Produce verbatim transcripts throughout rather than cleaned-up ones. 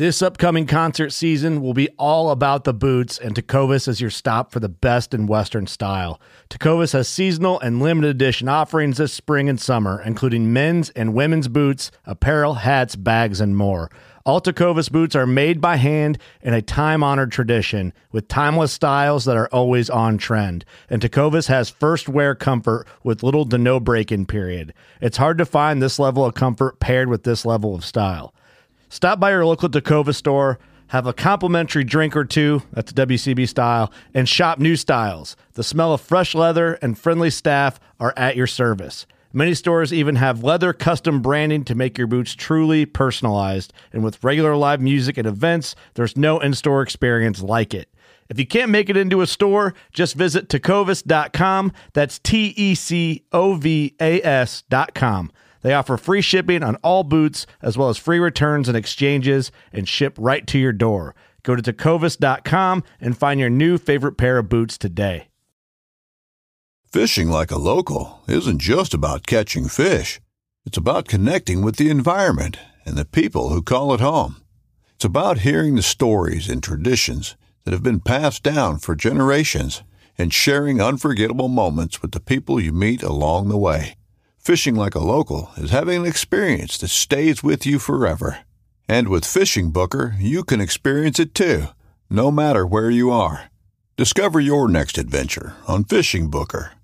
This upcoming concert season will be all about the boots, and Tecovas is your stop for the best in Western style. Tecovas has seasonal and limited edition offerings this spring and summer, including men's and women's boots, apparel, hats, bags, and more. All Tecovas boots are made by hand in a time-honored tradition with timeless styles that are always on trend. And Tecovas has first wear comfort with little to no break-in period. It's hard to find this level of comfort paired with this level of style. Stop by your local Tecovas store, have a complimentary drink or two, that's W C B style, and shop new styles. The smell of fresh leather and friendly staff are at your service. Many stores even have leather custom branding to make your boots truly personalized. And with regular live music and events, there's no in-store experience like it. If you can't make it into a store, just visit tecovas dot com. That's T E C O V A S dot com. They offer free shipping on all boots, as well as free returns and exchanges, and ship right to your door. Go to tecovas dot com and find your new favorite pair of boots today. Fishing like a local isn't just about catching fish. It's about connecting with the environment and the people who call it home. It's about hearing the stories and traditions that have been passed down for generations and sharing unforgettable moments with the people you meet along the way. Fishing like a local is having an experience that stays with you forever. And with Fishing Booker, you can experience it too, no matter where you are. Discover your next adventure on Fishing Booker.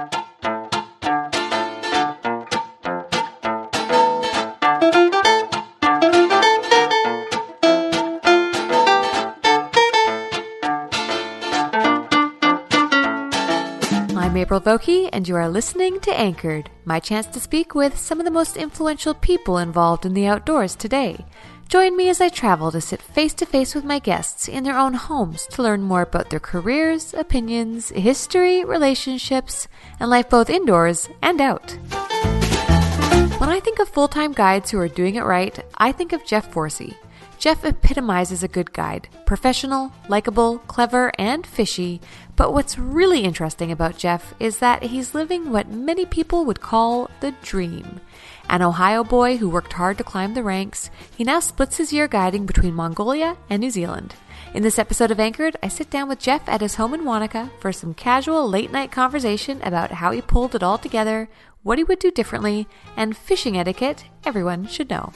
I'm April Vokey, and you are listening to Anchored, my chance to speak with some of the most influential people involved in the outdoors today. Join me as I travel to sit face-to-face with my guests in their own homes to learn more about their careers, opinions, history, relationships, and life both indoors and out. When I think of full-time guides who are doing it right, I think of Jeff Forsey. Jeff epitomizes a good guide, professional, likable, clever, and fishy. But what's really interesting about Jeff is that he's living what many people would call the dream. An Ohio boy who worked hard to climb the ranks, he now splits his year guiding between Mongolia and New Zealand. In this episode of Anchored, I sit down with Jeff at his home in Wanaka for some casual late-night conversation about how he pulled it all together, what he would do differently, and fishing etiquette everyone should know.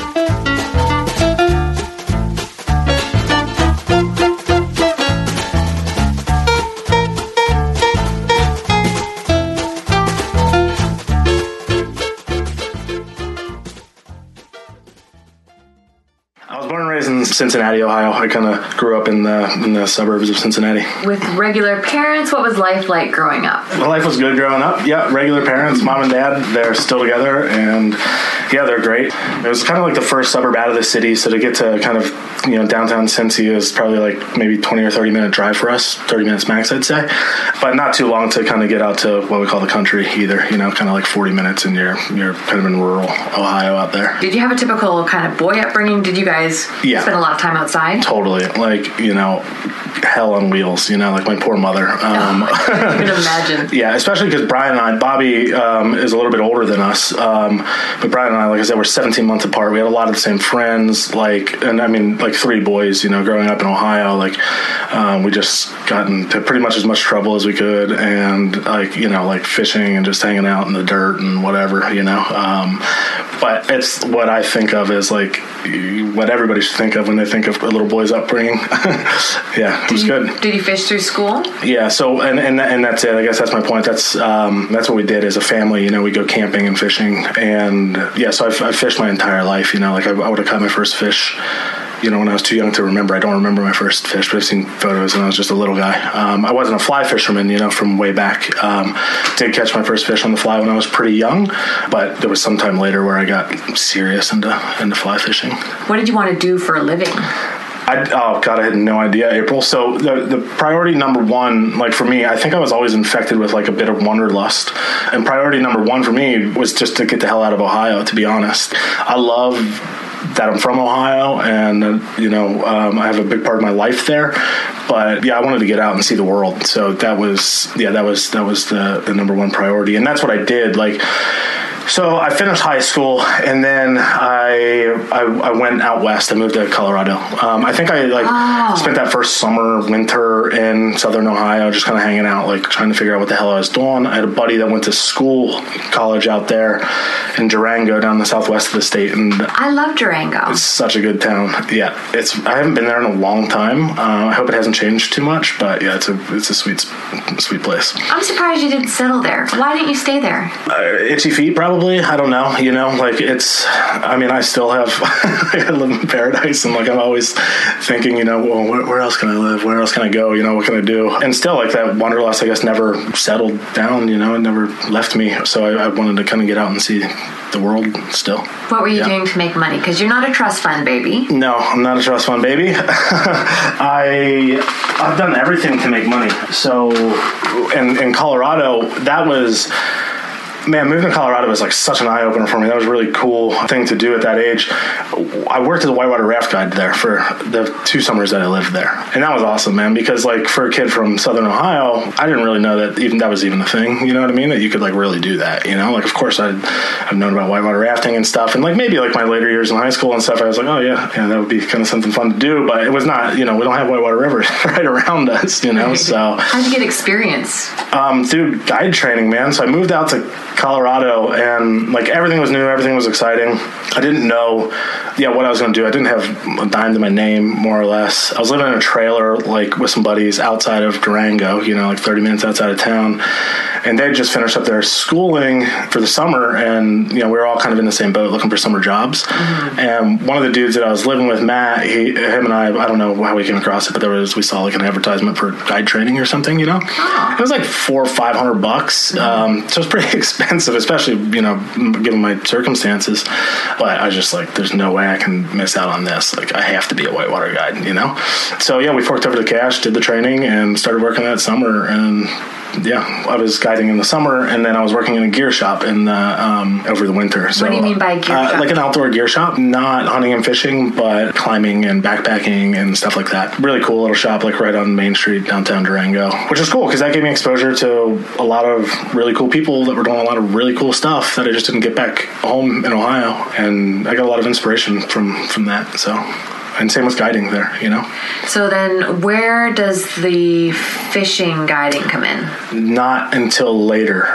Born and raised in Cincinnati, Ohio. I kind of grew up in the in the suburbs of Cincinnati. With regular parents, what was life like growing up? Well, life was good growing up. Yeah, regular parents, mom and dad, they're still together, and yeah, they're great. It was kind of like the first suburb out of the city, so to get to kind of, you know, downtown Cincy is probably like maybe twenty or thirty minute drive for us, thirty minutes max, I'd say, but not too long to kind of get out to what we call the country either, you know, kind of like forty minutes, and you're, you're kind of in rural Ohio out there. Did you have a typical kind of boy upbringing? Did you guys yeah. spend a lot of time outside? Totally. Like, you know, hell on wheels, you know, like my poor mother. Um, oh, I can imagine. Yeah, especially because Brian and I, Bobby um, is a little bit older than us, um, but Brian and I, like I said, we're seventeen months apart. We had a lot of the same friends, like, and I mean, like three boys, you know, growing up in Ohio, like, um, we just got into pretty much as much trouble as we could, and like, you know, like fishing and just hanging out in the dirt and whatever, you know, um, but it's what I think of as like what everybody should think of when they think of a little boy's upbringing. Yeah, it was did you, good. Did you fish through school? Yeah, so, and, and and that's it. I guess that's my point. That's um, that's what we did as a family. You know, we go camping and fishing, and yeah, so I've, I've fished my entire life. You know, like I, I would have caught my first fish, you know, when I was too young to remember. I don't remember my first fish, but I've seen photos when I was just a little guy. Um, I wasn't a fly fisherman, you know, from way back. Um, did catch my first fish on the fly when I was pretty young, but there was some time later where I got serious into into fly fishing. What did you want to do for a living? I, oh, God, I had no idea, April. So the the priority number one, like for me, I think I was always infected with like a bit of wanderlust. And priority number one for me was just to get the hell out of Ohio, to be honest. I love that I'm from Ohio, and, uh, you know, um, I have a big part of my life there. But yeah, I wanted to get out and see the world. So that was, yeah, that was, that was the, the number one priority. And that's what I did. Like, So I finished high school, and then I I, I went out west. I moved to Colorado. Um, I think I like oh. spent that first summer, winter in Southern Ohio, just kind of hanging out, like trying to figure out what the hell I was doing. I had a buddy that went to school, college out there in Durango, down the southwest of the state, and I love Durango. It's such a good town. Yeah, it's. I haven't been there in a long time. Uh, I hope it hasn't changed too much, but yeah, it's a it's a sweet sweet place. I'm surprised you didn't settle there. Why didn't you stay there? Uh, itchy feet, probably. I don't know. You know, like it's. I mean, I still have. I live in paradise, and like I'm always thinking, you know, well, where, where else can I live? Where else can I go? You know, what can I do? And still, like that wanderlust, I guess, never settled down. You know, it never left me. So I, I wanted to kind of get out and see the world still. What were you yeah. doing to make money? Because you're not a trust fund baby. No, I'm not a trust fund baby. I I've done everything to make money. So in in Colorado, that was. Man, moving to Colorado was like such an eye-opener for me. That was a really cool thing to do at that age. I worked as a whitewater raft guide there for the two summers that I lived there. And that was awesome, man, because like for a kid from Southern Ohio, I didn't really know that even that was even a thing, you know what I mean? That you could like really do that, you know? Like, of course, I'd, I've known about whitewater rafting and stuff. And like maybe like my later years in high school and stuff, I was like, oh yeah, yeah, that would be kind of something fun to do. But it was not, you know, we don't have whitewater rivers right around us, you know? So how'd you get experience? Um, through guide training, man. So I moved out to Colorado, and like everything was new, everything was exciting. I didn't know, yeah, what I was going to do. I didn't have a dime to my name, more or less. I was living in a trailer, like with some buddies outside of Durango, you know, like thirty minutes outside of town, and they just finished up their schooling for the summer, and you know, we were all kind of in the same boat, looking for summer jobs. Mm-hmm. And one of the dudes that I was living with, Matt, he, him and I, I don't know how we came across it, but there was we saw like an advertisement for guide training or something, you know. Oh. It was like four or five hundred bucks, mm-hmm. um, so it was pretty expensive, especially you know, given my circumstances. But I was just like, there's no way I can miss out on this. Like, I have to be a whitewater guide, you know? So, yeah, we forked over the cash, did the training, and started working that summer. And, yeah, I was guiding in the summer, and then I was working in a gear shop in the, um, over the winter. So, what do you mean by gear uh, shop? Like an outdoor gear shop, not hunting and fishing, but climbing and backpacking and stuff like that. Really cool little shop, like right on Main Street, downtown Durango, which is cool because that gave me exposure to a lot of really cool people that were doing a lot of really cool stuff that I just didn't get back home in Ohio. And I got a lot of inspiration from, from that. So, and same with guiding there, you know? So then where does the fishing guiding come in? Not until later.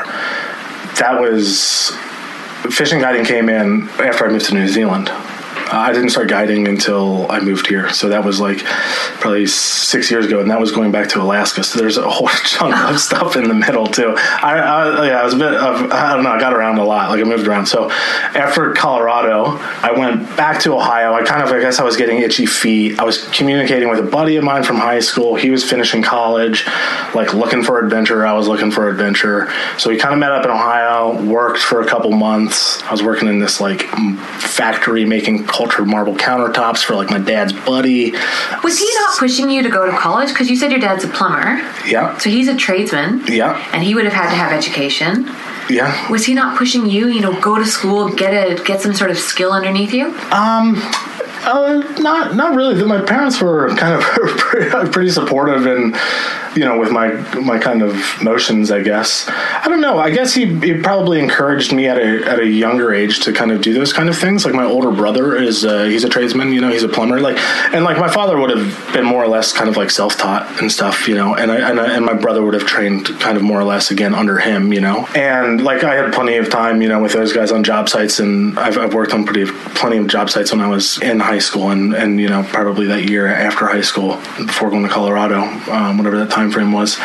That was, fishing guiding came in after I moved to New Zealand. I didn't start guiding until I moved here. So that was like probably six years ago, and that was going back to Alaska. So there's a whole chunk of stuff in the middle too. I, I yeah, I was a bit of, I don't know, I got around a lot. Like I moved around. So after Colorado, I went back to Ohio. I kind of, I guess I was getting itchy feet. I was communicating with a buddy of mine from high school. He was finishing college, like looking for adventure. I was looking for adventure. So we kind of met up in Ohio, worked for a couple months. I was working in this like factory making cultured marble countertops for like my dad's buddy. Was he not pushing you to go to college? Because you said your dad's a plumber. Yeah. So he's a tradesman. Yeah. And he would have had to have education. Yeah. Was he not pushing you, you know, go to school, get a get some sort of skill underneath you? Um Uh, not not really. My parents were kind of pretty, pretty supportive, and you know, with my my kind of motions, I guess. I don't know. I guess he, he probably encouraged me at a at a younger age to kind of do those kind of things. Like my older brother is uh, he's a tradesman. You know, he's a plumber. Like and like my father would have been more or less kind of like self taught and stuff. You know, and I, and I, and my brother would have trained kind of more or less again under him. You know, and like I had plenty of time. You know, with those guys on job sites, and I've, I've worked on pretty plenty of job sites when I was in high school and, and you know, probably that year after high school before going to Colorado, um, whatever that time frame was.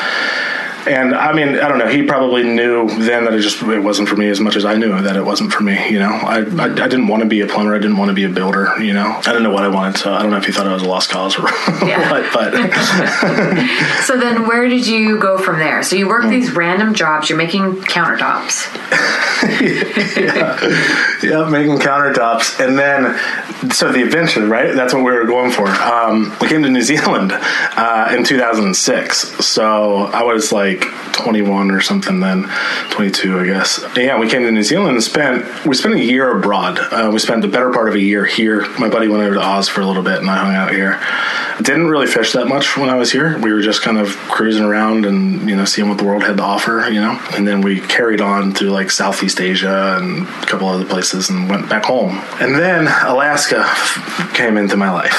And I mean, I don't know, he probably knew then that it just, it wasn't for me as much as I knew that it wasn't for me, you know. I I, I didn't want to be a plumber, I didn't want to be a builder, you know. I didn't know what I wanted, so I don't know if he thought I was a lost cause or yeah. what, but. So then where did you go from there? So you work these random jobs, you're making countertops. yeah. yeah, making countertops. And then, so the adventure, right? That's what we were going for. Um, we came to New Zealand uh, in two thousand six. So I was like, like twenty-one or something then, twenty-two, I guess. And yeah, we came to New Zealand and spent, we spent a year abroad. Uh, we spent the better part of a year here. My buddy went over to Oz for a little bit and I hung out here. Didn't really fish that much when I was here. We were just kind of cruising around and, you know, seeing what the world had to offer, you know. And then we carried on through like Southeast Asia and a couple other places and went back home. And then Alaska came into my life.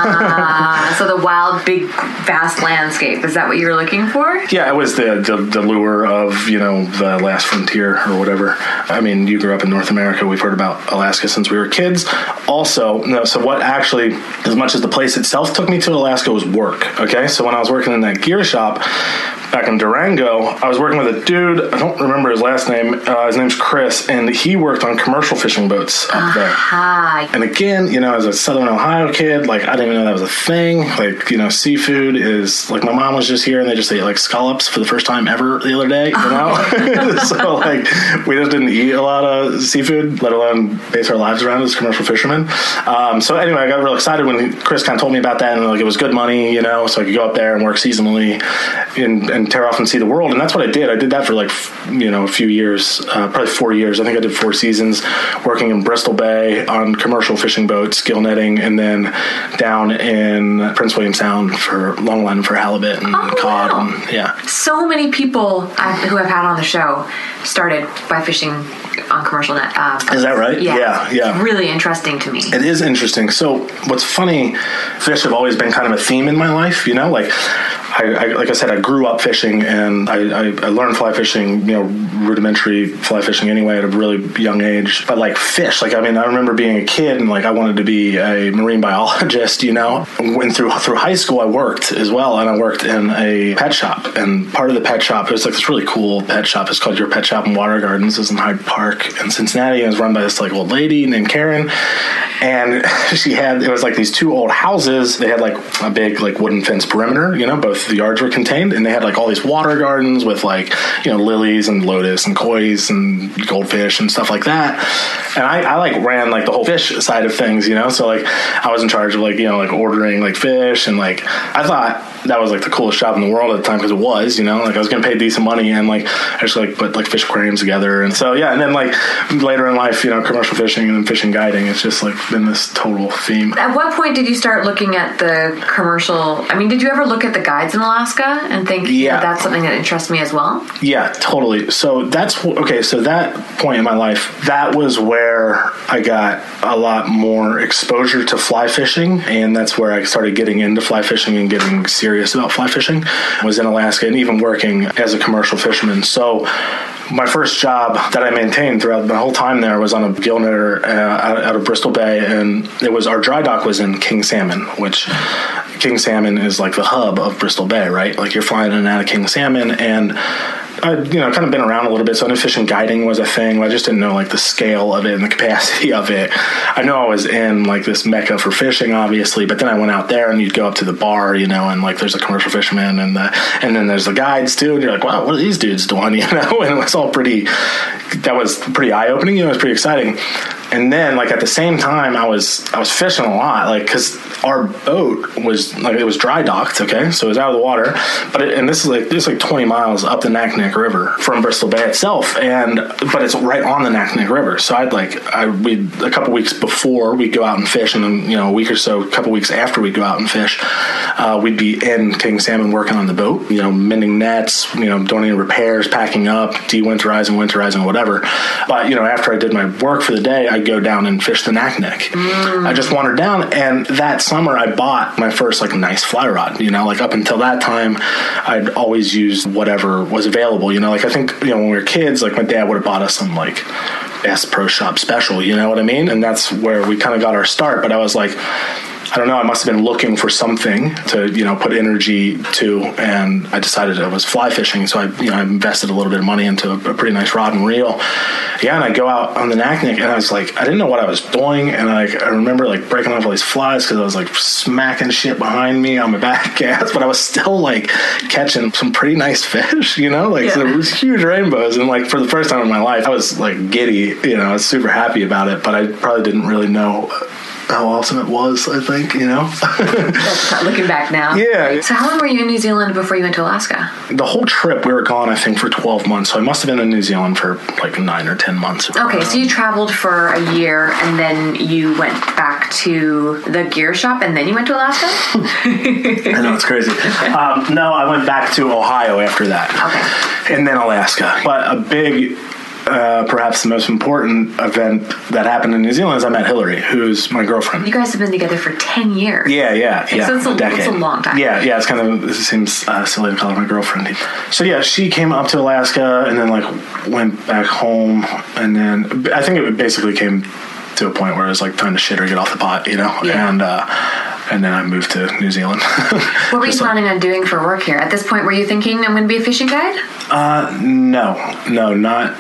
uh, so the wild, big, vast landscape, is that what you were looking for? Yeah, it was the, the, the lure of, you know, the last frontier or whatever. I mean, you grew up in North America. We've heard about Alaska since we were kids. Also, no, so what actually, as much as the place itself took me to Alaska, was work. Okay, so when I was working in that gear shop back in Durango, I was working with a dude, I don't remember his last name, uh, his name's Chris, and he worked on commercial fishing boats up uh-huh. there. And again, you know, as a Southern Ohio kid, like, I didn't even know that was a thing. Like, you know, seafood is, like, my mom was just here and they just ate, like, scallops for the first time ever the other day, you know? So, like, we just didn't eat a lot of seafood, let alone base our lives around it as commercial fishermen. Um, so anyway, I got real excited when Chris kind of told me about that, and, like, it was good money, you know, so I could go up there and work seasonally and, and and tear off and see the world. And that's what I did. I did that for like, you know, a few years, uh, probably four years. I think I did four seasons working in Bristol Bay on commercial fishing boats, gill netting, and then down in Prince William Sound for longline for halibut and oh, cod. Wow. And, yeah. So many people I've, who I've had on the show started by fishing on commercial net. Uh, is that right? Yeah. Yeah. yeah. It's really interesting to me. It is interesting. So what's funny, fish have always been kind of a theme in my life, you know, like I, I like I said, I grew up fishing and I, I, I learned fly fishing, you know, rudimentary fly fishing anyway at a really young age. But like fish, like, I mean, I remember being a kid and like I wanted to be a marine biologist, you know, and through, through high school I worked as well. And I worked in a pet shop, and part of the pet shop, it was like this really cool pet shop. It's called Your Pet Shop and Water Gardens. It's in Hyde Park in Cincinnati. It was run by this like old lady named Karen. And she had, it was like these two old houses. They had like a big like wooden fence perimeter, you know, both the yards were contained, and they had like all these water gardens with like, you know, lilies and lotus and koi's and goldfish and stuff like that. And I, I like ran like the whole fish side of things, you know, so like I was in charge of like, you know, like ordering like fish, and like I thought that was like the coolest shop in the world at the time, because it was, you know, like I was getting paid decent money, and like I just like put like fish aquariums together. And so yeah, and then like later in life, you know, commercial fishing and then fishing guiding, it's just like been this total theme. At what point did you start looking at the commercial? I mean, did you ever look at the guides in Alaska and think, yeah, that that's something that interests me as well? Yeah, totally. So that's okay. So that point in my life, that was where I got a lot more exposure to fly fishing, and that's where I started getting into fly fishing and getting serious about fly fishing. I was in Alaska and even working as a commercial fisherman. So my first job that I maintained throughout the whole time there was on a gill netter uh, out, out of Bristol Bay, and it was, our dry dock was in King Salmon, which King Salmon is like the hub of Bristol Bay, right? Like you're flying in and out of King Salmon, and I'd, you know, kind of been around a little bit, so I knew fishing guiding was a thing. I just didn't know like the scale of it and the capacity of it. I know I was in like this mecca for fishing, obviously, but then I went out there and you'd go up to the bar, you know, and like there's a commercial fisherman, and the, and then there's the guides too, and you're like, wow, what are these dudes doing, you know? And it was all pretty, that was pretty eye-opening, you know, it was pretty exciting. And then like at the same time, I was I was fishing a lot, like because our boat was like, it was dry docked, okay, so it was out of the water, but it, and this is like this is like twenty miles up the Naknek River from Bristol Bay itself, and but it's right on the Naknek River. So I'd like I we a couple weeks before we'd go out and fish, and then you know a week or so, a couple weeks after we'd go out and fish, uh, we'd be in King Salmon working on the boat, you know, mending nets, you know, doing any repairs, packing up, de-winterizing, winterizing, whatever. But you know, after I did my work for the day, I go down and fish the Naknek. Mm. I just wandered down, and that summer I bought my first like nice fly rod. You know, like up until that time, I'd always used whatever was available. You know, like I think you know when we were kids, like my dad would have bought us some like Bass Pro Shop special. You know what I mean? And that's where we kind of got our start. But I was like, I don't know, I must have been looking for something to, you know, put energy to, and I decided it was fly fishing, so I, you know, I invested a little bit of money into a, a pretty nice rod and reel. Yeah, and I go out on the Naknek, and I was like, I didn't know what I was doing, and I, I remember, like, breaking off all these flies because I was, like, smacking shit behind me on my back gas, but I was still, like, catching some pretty nice fish, you know? Like, yeah. So it was huge rainbows, and, like, for the first time in my life, I was, like, giddy, you know, I was super happy about it, but I probably didn't really know how awesome it was, I think, you know? Looking back now. Yeah. So how long were you in New Zealand before you went to Alaska? The whole trip, we were gone, I think, for twelve months. So I must have been in New Zealand for like nine or ten months. Okay, so you traveled for a year, and then you went back to the gear shop, and then you went to Alaska? I know, it's crazy. Um, no, I went back to Ohio after that. Okay. And then Alaska. But a big... Uh, perhaps the most important event that happened in New Zealand is I met Hillary, who's my girlfriend. You guys have been together for ten years. Yeah, yeah, yeah. So it's a, a decade. It's a long time. Yeah, yeah. It's kind of, it seems uh, silly to call her my girlfriend. So yeah, she came up to Alaska and then like went back home, and then I think it basically came to a point where it was like time to shit or get off the pot, you know? Yeah. And, uh, and then I moved to New Zealand. What were you planning on doing for work here? At this point, were you thinking I'm going to be a fishing guide? Uh, no, no, not...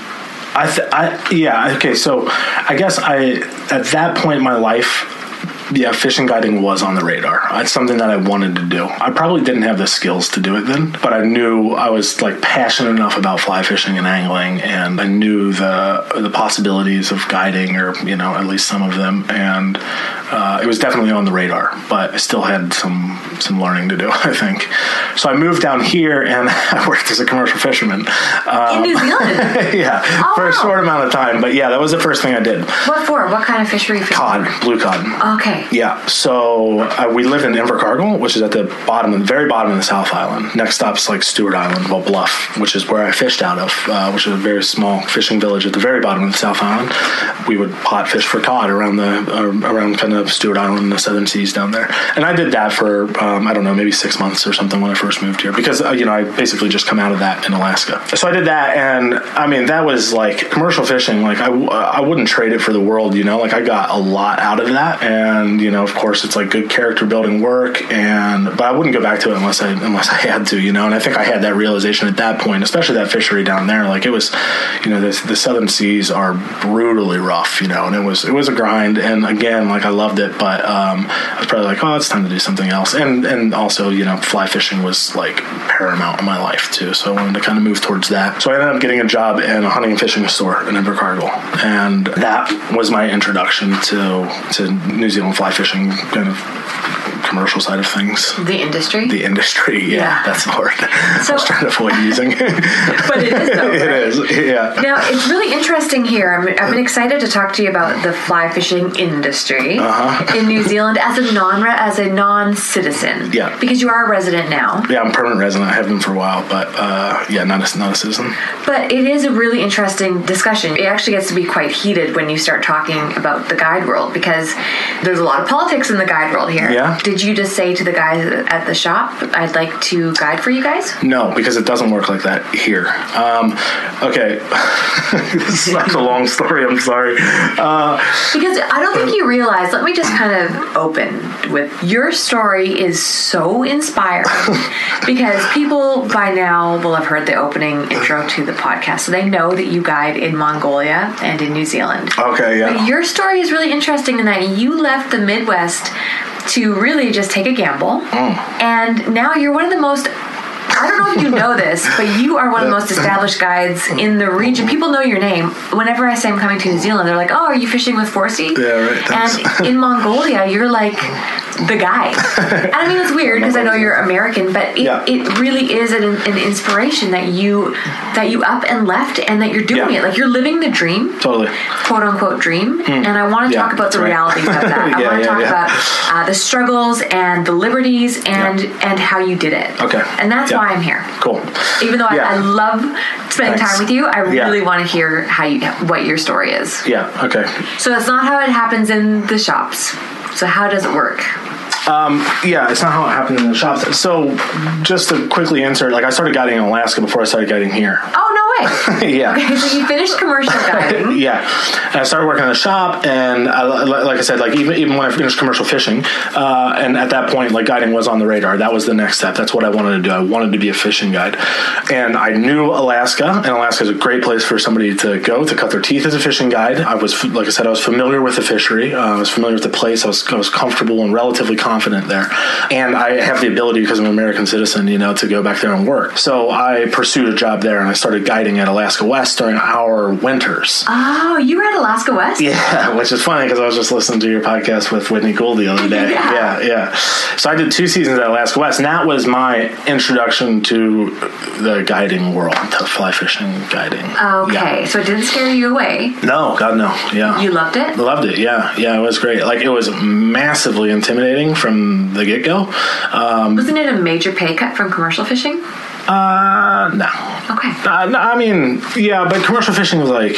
I, th- I, yeah, okay, so I guess I, at that point in my life, yeah, fishing guiding was on the radar. It's something that I wanted to do. I probably didn't have the skills to do it then, but I knew I was like passionate enough about fly fishing and angling, and I knew the the possibilities of guiding, or, you know, at least some of them, and uh, it was definitely on the radar, but I still had some, some learning to do, I think. So I moved down here, and I worked as a commercial fisherman. Um, in New Zealand? Yeah, oh, for a short amount of time, but yeah, that was the first thing I did. What for? What kind of fish were you fishing? Cod, blue cod. Okay. Yeah, so uh, we lived in Invercargill, which is at the bottom, of the very bottom of the South Island. Next stop's like Stewart Island, well, Bluff, which is where I fished out of, uh, which is a very small fishing village at the very bottom of the South Island. We would pot fish for cod around the uh, around kind of Stewart Island and the Southern Seas down there. And I did that for um, I don't know, maybe six months or something when I first moved here, because uh, you know, I basically just come out of that in Alaska. So I did that, and I mean, that was like commercial fishing. Like I I wouldn't trade it for the world, you know. Like I got a lot out of that, and you know, of course, it's like good character building work, and but I wouldn't go back to it unless I unless I had to, you know. And I think I had that realization at that point, especially that fishery down there. Like it was, you know, the, the Southern Seas are brutally rough, you know, and it was it was a grind. And again, like I loved it, but um, I was probably like, oh, it's time to do something else. And and also, you know, fly fishing was like paramount in my life too, so I wanted to kind of move towards that. So I ended up getting a job in a hunting and fishing store in Invercargill, and that was my introduction to to New Zealand fly fishing, kind of commercial side of things. The industry? The industry, yeah, yeah. That's the word so, I was trying to avoid using. But it is, though, right? It is, yeah. Now, it's really interesting here. I'm, I've been excited to talk to you about the fly fishing industry uh-huh. in New Zealand as a non as a non-citizen. Yeah. Because you are a resident now. Yeah, I'm a permanent resident. I have been for a while, but uh, yeah, not a, not a citizen. But it is a really interesting discussion. It actually gets to be quite heated when you start talking about the guide world, because there's a lot of politics in the guide world here. Yeah. Did you just say to the guys at the shop, I'd like to guide for you guys? No, because it doesn't work like that here. Um, okay. This is such a long story. I'm sorry. Uh, because I don't think you realize, let me just kind of open with, your story is so inspiring because people by now will have heard the opening intro to the podcast, so they know that you guide in Mongolia and in New Zealand. Okay, yeah. But your story is really interesting in that you left the Midwest to really just take a gamble. Mm. And now you're one of the most, I don't know if you know this, but you are one of the most established guides in the region. People know your name. Whenever I say I'm coming to New Zealand, they're like, oh, are you fishing with Forsey? Yeah, right. Thanks. And in Mongolia, you're like the guy. And I mean, it's weird because I know you're American, but it, yeah. it really is an, an inspiration that you that you up and left and that you're doing yeah. it. Like, you're living the dream. Totally. Quote unquote dream. Mm. And I want to yeah, talk about the right. realities of that. yeah, I want to yeah, talk yeah. about uh, the struggles and the liberties and yeah. and how you did it. Okay. And that's yeah. why I'm here. Cool. Even though yeah. I, I love spending Thanks. time with you, I really yeah. want to hear how you, what your story is. Yeah, okay. So it's not how it happens in the shops. So how does it work? Um, yeah, it's not how it happened in the shops. So just to quickly answer, like I started guiding in Alaska before I started guiding here. Oh, no way. yeah. Okay, so you finished commercial guiding. yeah. And I started working in the shop, and I, like I said, like even, even when I finished commercial fishing, uh, and at that point, like guiding was on the radar. That was the next step. That's what I wanted to do. I wanted to be a fishing guide. And I knew Alaska, and Alaska is a great place for somebody to go to cut their teeth as a fishing guide. I was, like I said, I was familiar with the fishery. Uh, I was familiar with the place. I was, I was comfortable and relatively confident confident there. And I have the ability, because I'm an American citizen, you know, to go back there and work. So I pursued a job there, and I started guiding guiding at Alaska West during our winters. Oh, you were at Alaska West? Yeah, which is funny because I was just listening to your podcast with Whitney Gould the other day. Yeah. yeah, yeah. So I did two seasons at Alaska West, and that was my introduction to the guiding world, to fly fishing guiding. Okay, Yeah. so it didn't scare you away. No, God, no. Yeah. You loved it? Loved it, yeah. Yeah, it was great. Like, it was massively intimidating from the get-go. Um, Wasn't it a major pay cut from commercial fishing? uh, no. Okay. Uh, no, I mean, yeah, but commercial fishing was like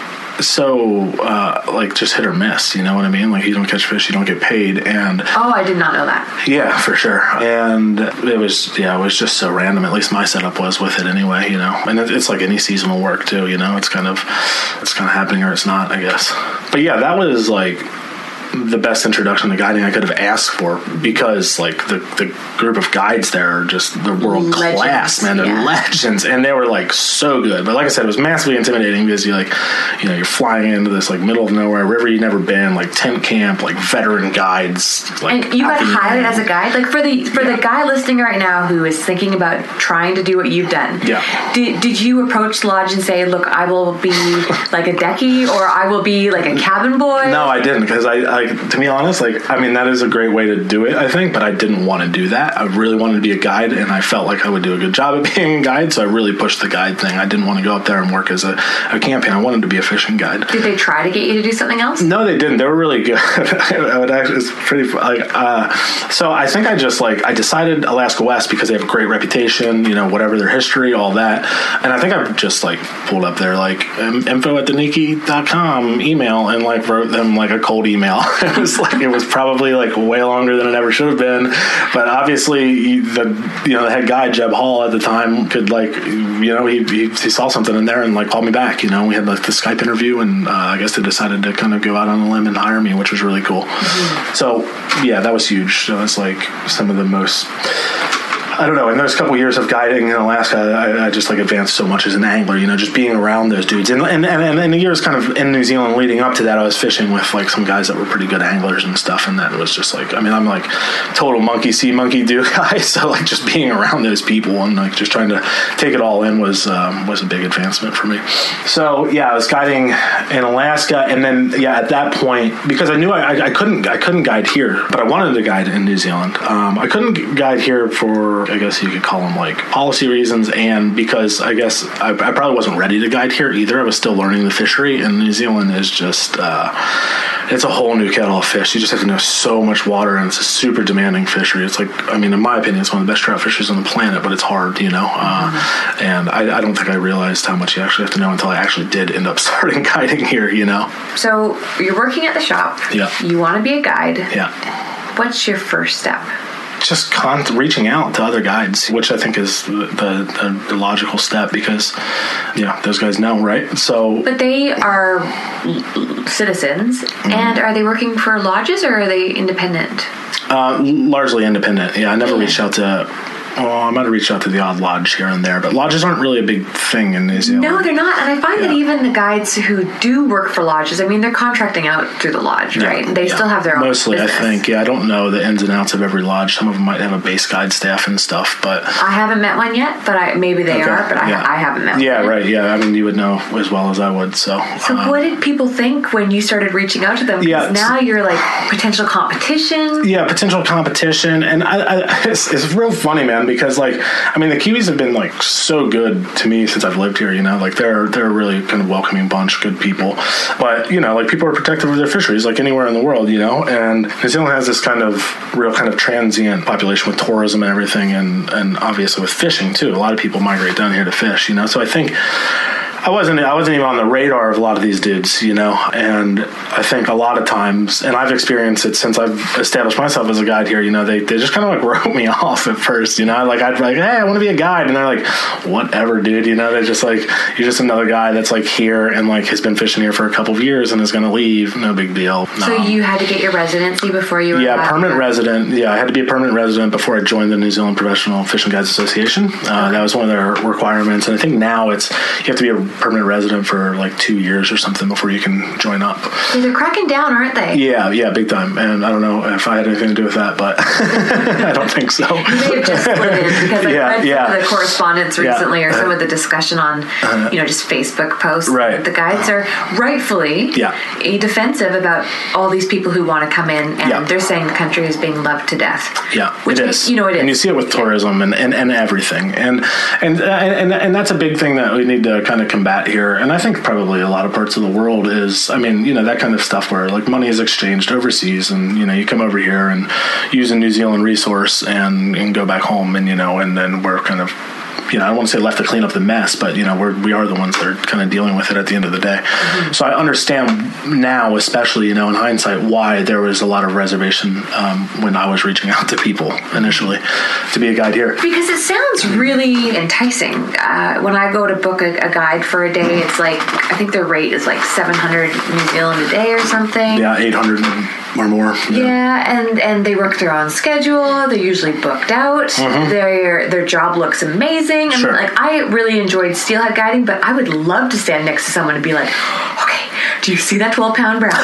so uh, like just hit or miss. You know what I mean? Like, you don't catch fish, you don't get paid, and Oh, I did not know that. yeah, for sure. And it was yeah, it was just so random. At least my setup was with it anyway. You know, and it, it's like any seasonal work too. You know, it's kind of it's kind of happening or it's not, I guess. But yeah, that was like the best introduction to guiding I could have asked for, because like the, the group of guides there are just the world Legends, class, man. They're yeah. legends, and they were like so good. But like I said, it was massively intimidating because you like, you know, you're flying into this like middle of nowhere river you've never been, like tent camp, like veteran guides. Like, And you got out in the hired rain. as a guide? Like, for the for Yeah. the guy listening right now who is thinking about trying to do what you've done, Yeah. did, did you approach the lodge and say, look, I will be like a decky, or I will be like a cabin boy? No, I didn't, because I, I, to be honest, like, I mean, that is a great way to do it, I think, but I didn't want to do that. I really wanted to be a guide, and I felt like I would do a good job at being a guide, so I really pushed the guide thing. I didn't want to go up there and work as a, a campaign. I wanted to be a fishing guide. Did they try to get you to do something else? No, they didn't. They were really good. I would actually, it's pretty like. Uh, so I think I just like I decided Alaska West because they have a great reputation, you know, whatever their history, all that. And I think I just like pulled up their like um, info at the Niki dot com email and like wrote them like a cold email. It was like it was probably like way longer than it ever should have been, but obviously the you know the head guy Jeb Hall at the time could like you know he he, he saw something in there and like called me back. You know, we had like the Skype interview, and uh, I guess they decided to kind of go out on a limb and hire me, which was really cool. Mm-hmm. So yeah, that was huge. That was like some of the most. I don't know. In those couple years of guiding in Alaska, I, I just like advanced so much as an angler. You know, just being around those dudes, and and and, and the years kind of in New Zealand leading up to that, I was fishing with like some guys that were pretty good anglers and stuff, and that was just like, I mean, I'm like total monkey see, monkey do guy. So like just being around those people and like just trying to take it all in was um, was a big advancement for me. So yeah, I was guiding in Alaska, and then yeah, at that point, because I knew I, I, I couldn't I couldn't guide here, but I wanted to guide in New Zealand. Um, I couldn't guide here for, I guess you could call them like policy reasons, and because I guess I, I probably wasn't ready to guide here either. I was still learning the fishery, and New Zealand is just uh, it's a whole new kettle of fish. You just have to know so much water, and it's a super demanding fishery. It's like, I mean, in my opinion, it's one of the best trout fisheries on the planet, but it's hard, you know. Uh, mm-hmm. And I, I don't think I realized how much you actually have to know until I actually did end up starting guiding here, you know. So you're working at the shop. Yeah. You want to be a guide. Yeah. What's your first step? Just con- reaching out to other guides, which I think is the, the, the logical step, because, yeah, those guys know, right? So, but they are citizens, mm-hmm. and are they working for lodges or are they independent? Uh, largely independent. Yeah, I never yeah. reached out to. Oh, I might have reached out to the odd lodge here and there, but lodges aren't really a big thing in New Zealand. No, they're not. And I find yeah. that even the guides who do work for lodges, I mean, they're contracting out through the lodge, yeah. right? And they yeah. still have their own Mostly, business. I think. Yeah, I don't know the ins and outs of every lodge. Some of them might have a base guide staff and stuff, but... I haven't met one yet, but I, maybe they okay. are, but I, yeah. I haven't met yeah, one. Yeah, right. Yeah, I mean, you would know as well as I would, so... So um, what did people think when you started reaching out to them? Because yeah, now you're like potential competition. Yeah, potential competition. And I, I, it's, it's real funny, man, because, like... I mean, the Kiwis have been like so good to me since I've lived here. You know, like they're they're a really kind of welcoming bunch, good people. But you know, like people are protective of their fisheries, like anywhere in the world. You know, and New Zealand has this kind of real kind of transient population with tourism and everything, and and obviously with fishing too. A lot of people migrate down here to fish. You know, so I think. I wasn't I wasn't even on the radar of a lot of these dudes, you know, and I think a lot of times, and I've experienced it since I've established myself as a guide here, you know, they, they just kind of like wrote me off at first, you know, like I'd be like, hey, I want to be a guide, and they're like, whatever, dude, you know, they're just like, you're just another guy that's like here and like has been fishing here for a couple of years and is going to leave, no big deal. No. So you had to get your residency before you were Yeah, permanent to- resident, yeah, I had to be a permanent resident before I joined the New Zealand Professional Fishing Guides Association. Uh, okay. That was one of their requirements, and I think now it's, you have to be a permanent resident for like two years or something before you can join up. Yeah, they're cracking down, aren't they? Yeah, yeah, big time. And I don't know if I had anything to do with that, but I don't think so. You may have just split in because I Yeah, read yeah. some of the correspondence recently Yeah. or some of the discussion on, Uh-huh. you know, just Facebook posts. Right. The guides are rightfully Yeah. defensive about all these people who want to come in, and Yeah. they're saying the country is being loved to death. Yeah, Which it is, is. you know, it And you is. see it with tourism and, and, and everything. And, and and and that's a big thing that we need to kind of combat here. And I think probably a lot of parts of the world is, I mean, you know, that kind of stuff where like money is exchanged overseas and, you know, you come over here and use a New Zealand resource and, and go back home and, you know, and then we're kind of, you know, I don't want to say left to clean up the mess, but, you know, we're, we are the ones that are kind of dealing with it at the end of the day. Mm-hmm. So I understand now, especially, you know, in hindsight, why there was a lot of reservation um, when I was reaching out to people initially to be a guide here. Because it sounds really enticing. Uh, when I go to book a, a guide for a day, it's like, I think their rate is like seven hundred New Zealand a day or something. Yeah, eight hundred or more. Yeah, yeah and, and they work their own schedule. They're usually booked out. Mm-hmm. Their their job looks amazing. I Sure. mean, like, I really enjoyed steelhead guiding, but I would love to stand next to someone and be like, okay, do you see that twelve pound brown?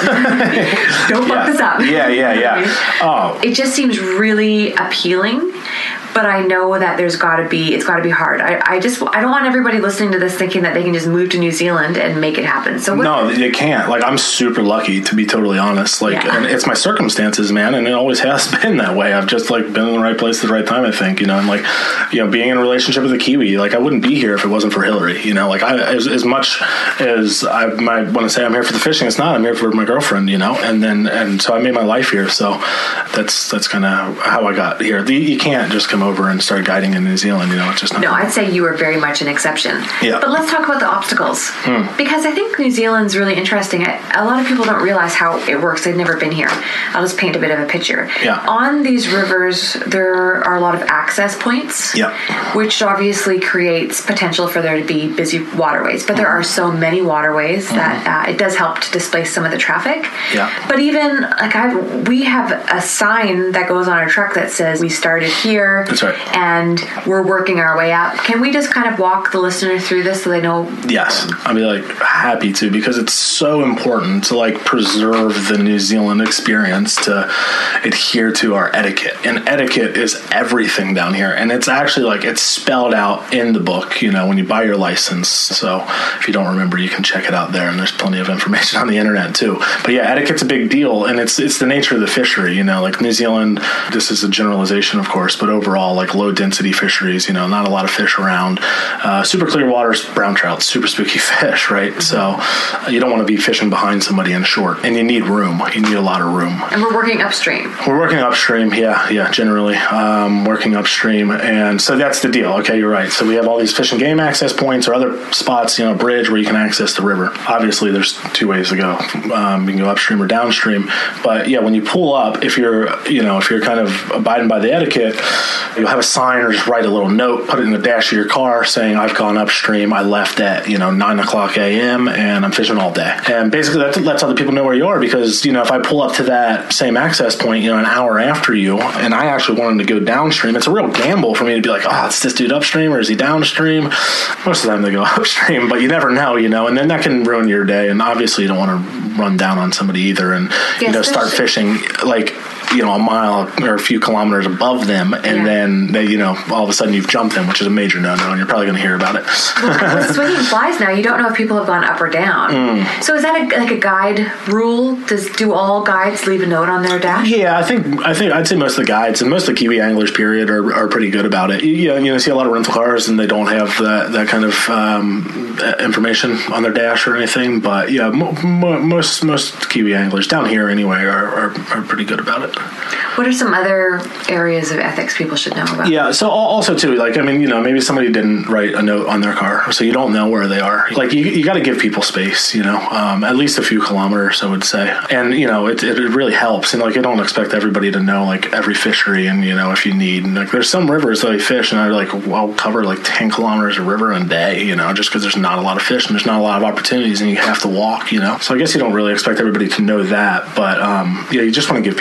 Don't fuck Yeah. this up. Yeah, yeah, yeah. Oh. It just seems really appealing. But I know that there's got to be, it's got to be hard. I, I just, I don't want everybody listening to this thinking that they can just move to New Zealand and make it happen. So what, No, they can't. Like, I'm super lucky, to be totally honest. Like, Yeah. and it's my circumstances, man, and it always has been that way. I've just, like, been in the right place at the right time, I think, you know, and, like, you know, being in a relationship with a Kiwi, like, I wouldn't be here if it wasn't for Hillary, you know, like, I, as, as much as I might want to say I'm here for the fishing, it's not. I'm here for my girlfriend, you know, and then, and so I made my life here, so that's, that's kind of how I got here. The, you can't just come over and start guiding in New Zealand, you know, it's just not. No, I'd say you are very much an exception. Yeah. But let's talk about the obstacles. Hmm. Because I think New Zealand's really interesting. I, a lot of people don't realize how it works. They've never been here. I'll just paint a bit of a picture. Yeah. On these rivers, there are a lot of access points, Yeah. which obviously creates potential for there to be busy waterways. But there are so many waterways mm-hmm. that uh, it does help to displace some of the traffic. Yeah. But even, like, I, we have a sign that goes on our truck that says we started here. That's right. And we're working our way up. Can we just kind of walk the listener through this so they know? Yes, I'd be like happy to, because it's so important to like preserve the New Zealand experience, to adhere to our etiquette. And etiquette is everything down here. And it's actually like, it's spelled out in the book, you know, when you buy your license. So if you don't remember, you can check it out there, and there's plenty of information on the internet too. But yeah, etiquette's a big deal, and it's it's the nature of the fishery, you know, like New Zealand, this is a generalization of course, but overall like low density fisheries, you know, not a lot of fish around. Uh, super clear waters, brown trout, super spooky fish, right? Mm-hmm. So uh, you don't want to be fishing behind somebody in short, and you need room. You need a lot of room. And we're working upstream. We're working upstream, yeah, yeah, generally um, working upstream, and so that's the deal. Okay, you're right. So we have all these fish and game access points or other spots, you know, bridge where you can access the river. Obviously, there's two ways to go. Um, you can go upstream or downstream, but yeah, when you pull up, if you're, you know, if you're kind of abiding by the etiquette, you'll have a sign or just write a little note, put it in the dash of your car saying, I've gone upstream, I left at, you know, nine o'clock a.m. and I'm fishing all day. And basically that's, that's how the people know where you are, because, you know, if I pull up to that same access point, you know, an hour after you, and I actually wanted to go downstream, it's a real gamble for me to be like, oh, it's this dude upstream or is he downstream? Most of the time they go upstream, but you never know, you know, and then that can ruin your day. And obviously you don't want to run down on somebody either and, yes, you know, start fishing like, you know, a mile or a few kilometers above them, and yeah. then they, you know, all of a sudden you've jumped them, which is a major no-no, and you're probably going to hear about it. Well, with swinging flies now, you don't know if people have gone up or down. Mm. So is that a, like a guide rule? Does do all guides leave a note on their dash? Yeah, I think I think I'd say most of the guides and most of the Kiwi anglers, period, are, are pretty good about it. You, you know, see a lot of rental cars, and they don't have that that kind of um, information on their dash or anything. But yeah, mo- mo- most most Kiwi anglers down here anyway are, are are pretty good about it. What are some other areas of ethics people should know about? Yeah, so also too, like, I mean, you know, maybe somebody didn't write a note on their car, so you don't know where they are. Like, you you got to give people space, you know, um, at least a few kilometers, I would say. And, you know, it, it really helps. And, like, I don't expect everybody to know, like, every fishery and, you know, if you need. And, like, there's some rivers that I fish, and I, like, I'll cover, like, ten kilometers of river in a day, you know, just because there's not a lot of fish and there's not a lot of opportunities and you have to walk, you know. So I guess you don't really expect everybody to know that. But, um, yeah, you just want to give people space.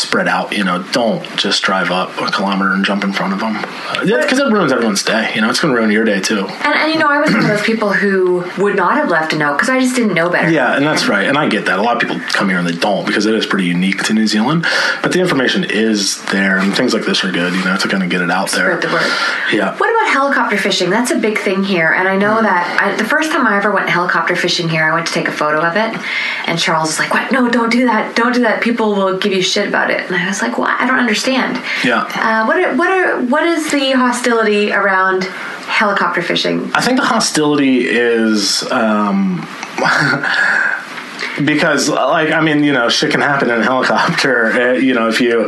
spread out, you know, don't just drive up a kilometer and jump in front of them. Because uh, it ruins everyone's day, you know, it's going to ruin your day too. And, and, you know, I was one of those people who would not have left a note because I just didn't know better. Yeah, and that's right. And I get that. A lot of people come here and they don't because it is pretty unique to New Zealand. But the information is there, and things like this are good, you know, to kind of get it out there. Spread the word. Yeah. What about helicopter fishing? That's a big thing here. And I know that I, the first time I ever went helicopter fishing here, I went to take a photo of it. And Charles was like, what? No, don't do that. Don't do that. People will give you shit about it. And I was like, well, I don't understand. Yeah. Uh, what are, what are, what is the hostility around helicopter fishing? I think the hostility is um, because, like, I mean, you know, shit can happen in a helicopter. Uh, you know, if you...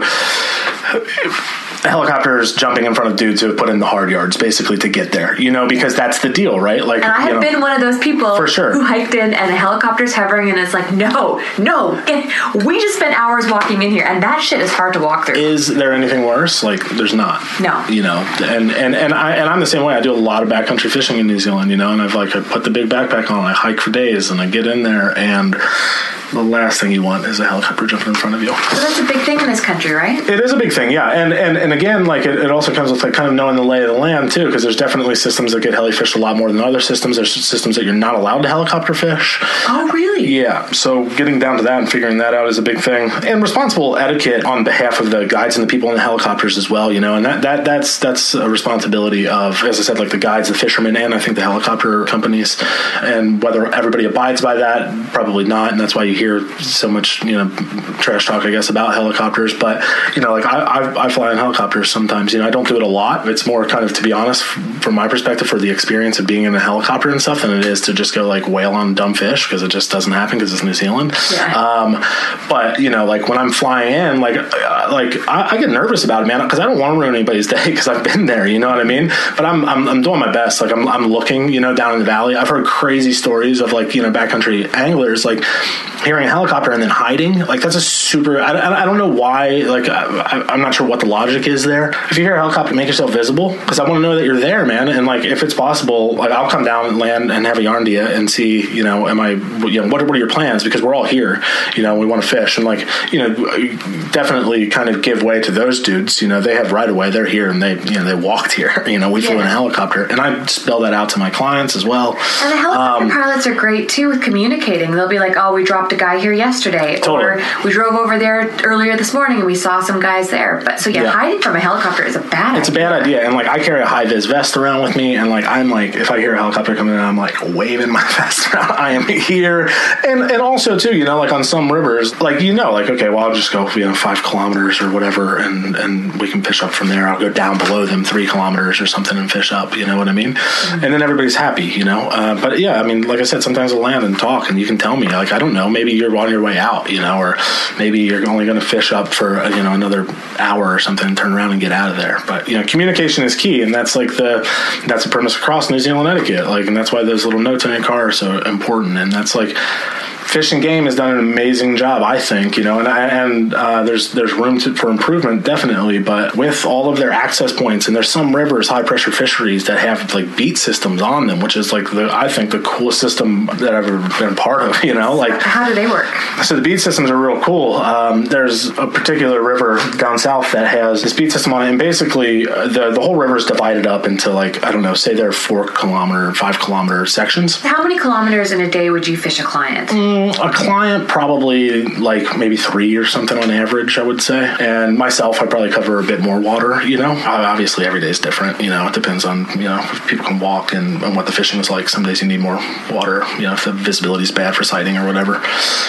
If, helicopters jumping in front of dudes who have put in the hard yards basically to get there, you know, because that's the deal, right? Like, and I have you know, been one of those people for sure. who hiked in and a helicopter's hovering and it's like, no, no, get, we just spent hours walking in here and that shit is hard to walk through. Is there anything worse? Like, there's not. No. You know, and, and, and, I, and I'm the same way. I do a lot of backcountry fishing in New Zealand, you know, and I've like, I put the big backpack on, I hike for days and I get in there and the last thing you want is a helicopter jumping in front of you. So that's a big thing in this country, right? It is a big thing, yeah. And and, and again, like it, it also comes with like kind of knowing the lay of the land too, because there's definitely systems that get heli fished a lot more than other systems. There's systems that you're not allowed to helicopter fish. Oh, really? Yeah. So getting down to that and figuring that out is a big thing. And responsible etiquette on behalf of the guides and the people in the helicopters as well, you know. And that, that that's that's a responsibility of, as I said, like the guides, the fishermen, and I think the helicopter companies. And whether everybody abides by that, probably not. And that's why you hear so much, you know, trash talk, I guess, about helicopters. But, you know, like I, I, I fly in helicopters sometimes. You know, I don't do it a lot. It's more kind of, to be honest, from my perspective, for the experience of being in a helicopter and stuff than it is to just go like whale on dumb fish, because it just doesn't happen because it's New Zealand. Yeah. Um, but, you know, like when I'm flying in, like, uh, like I, I get nervous about it, man, because I don't want to ruin anybody's day because I've been there, you know what I mean? But I'm, I'm, I'm doing my best. Like I'm, I'm looking, you know, down in the valley. I've heard crazy stories of like, you know, backcountry anglers, like hearing a helicopter and then hiding. Like that's a super, I, I don't know why, like I, I'm not sure what the logic is there. If you hear a helicopter, make yourself visible, because I want to know that you're there, man. And like, if it's possible, like I'll come down and land and have a yarn to you and see, you know, am I, you know, what are, what are your plans? Because we're all here, you know, we want to fish, and like, you know, definitely kind of give way to those dudes. You know, they have right away, they're here, and they, you know, they walked here, you know, we flew yeah. in a helicopter, and I spell that out to my clients as well. And the helicopter um, pilots are great too with communicating. They'll be like, oh, we dropped a guy here yesterday, totally. or we drove over there earlier this morning and we saw some guys there. But so yeah, yeah. hiding from a helicopter is a bad it's idea. a bad idea. And like I carry a high vis vest around with me, and like I'm like, if I hear a helicopter coming in, I'm like waving my vest around, I am here. And and also too, you know, like on some rivers, like, you know, like, okay, well, I'll just go, you know, five kilometers or whatever, and and we can fish up from there. I'll go down below them three kilometers or something and fish up, you know what I mean? Mm-hmm. And then everybody's happy, you know. Uh, but yeah, I mean, like I said, sometimes I'll land and talk, and you can tell me, like, I don't know, maybe you're on your way out, you know, or maybe you're only going to fish up for, you know, another hour or something and turn around and get out of there. But, you know, communication is key, and that's like the, that's the premise across New Zealand etiquette. Like, and that's why those little notes in your car are so important. And that's like, Fish and Game has done an amazing job, I think, you know, and and uh, there's there's room to, for improvement, definitely. But with all of their access points, and there's some rivers, high pressure fisheries, that have like beat systems on them, which is like the I think the coolest system that I've ever been part of. You know, like how do they work? So the beat systems are real cool. Um, there's a particular river down south that has this beat system on it, and basically uh, the the whole river is divided up into like I don't know, say they're four kilometer, five kilometer sections. How many kilometers in a day would you fish a client? Mm, a client, probably like maybe three or something on average, I would say. And myself, I probably cover a bit more water, you know. Obviously, every day is different, you know. It depends on, you know, if people can walk and, and what the fishing is like. Some days you need more water, you know, if the visibility is bad for sighting or whatever,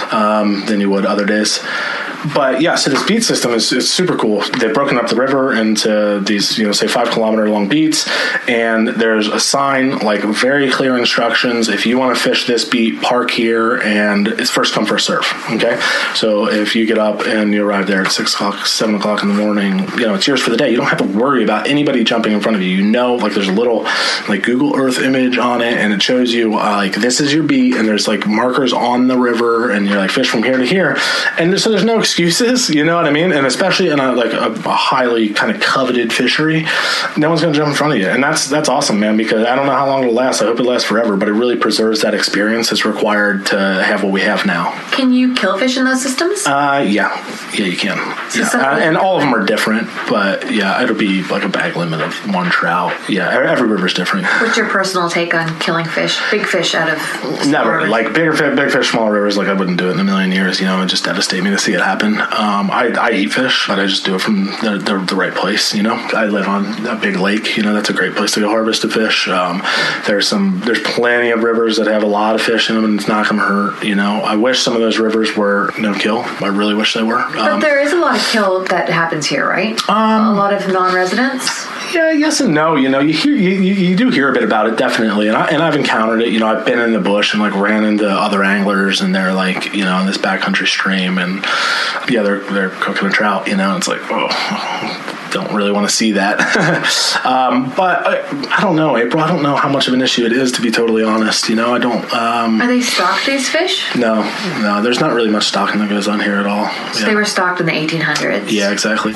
um, than you would other days. But yeah, so this beat system is, is super cool. They've broken up the river into these, you know, say five kilometer long beats, and there's a sign, like very clear instructions. If you want to fish this beat, park here, and it's first come, first serve. Okay, so if you get up and you arrive there at six o'clock, seven o'clock in the morning, you know, it's yours for the day. You don't have to worry about anybody jumping in front of you. You know, like there's a little like Google Earth image on it, and it shows you uh, like this is your beat, and there's like markers on the river, and you're like fish from here to here, and so there's no excuses, you know what I mean? And especially in a like a, a highly kind of coveted fishery, no one's going to jump in front of you. And that's that's awesome, man, because I don't know how long it'll last. I hope it lasts forever, but it really preserves that experience that's required to have what we have now. Can you kill fish in those systems? Uh, yeah. Yeah, you can. So yeah. Uh, and all of them are different, but yeah, it'll be like a bag limit of one trout. Yeah, every river's different. What's your personal take on killing fish, big fish out of Never. rivers? Like bigger fish, big fish, small rivers, like I wouldn't do it in a million years. You know, it would just devastate me to see it happen. Um, I, I eat fish, but I just do it from the, the, the right place, you know. I live on a big lake, you know, that's a great place to go harvest a fish. Um, there's some, there's plenty of rivers that have a lot of fish in them, and it's not going to hurt, you know. I wish some of those rivers were no kill. I really wish they were. Um, but there is a lot of kill that happens here, right? Um, a lot of non-residents? Yeah, yes and no. You know, you hear you, you do hear a bit about it, definitely, and I and I've encountered it. You know, I've been in the bush and like ran into other anglers, and they're like, you know, in this backcountry stream, and yeah, they're they're cooking a trout. You know, and it's like, oh, don't really want to see that. um, but I, I don't know, April. I don't know how much of an issue it is, to be totally honest. You know, I don't. Um, Are they stocked, these fish? No, no. There's not really much stocking that goes on here at all. So yeah. they were stocked in the eighteen hundreds. Yeah, exactly.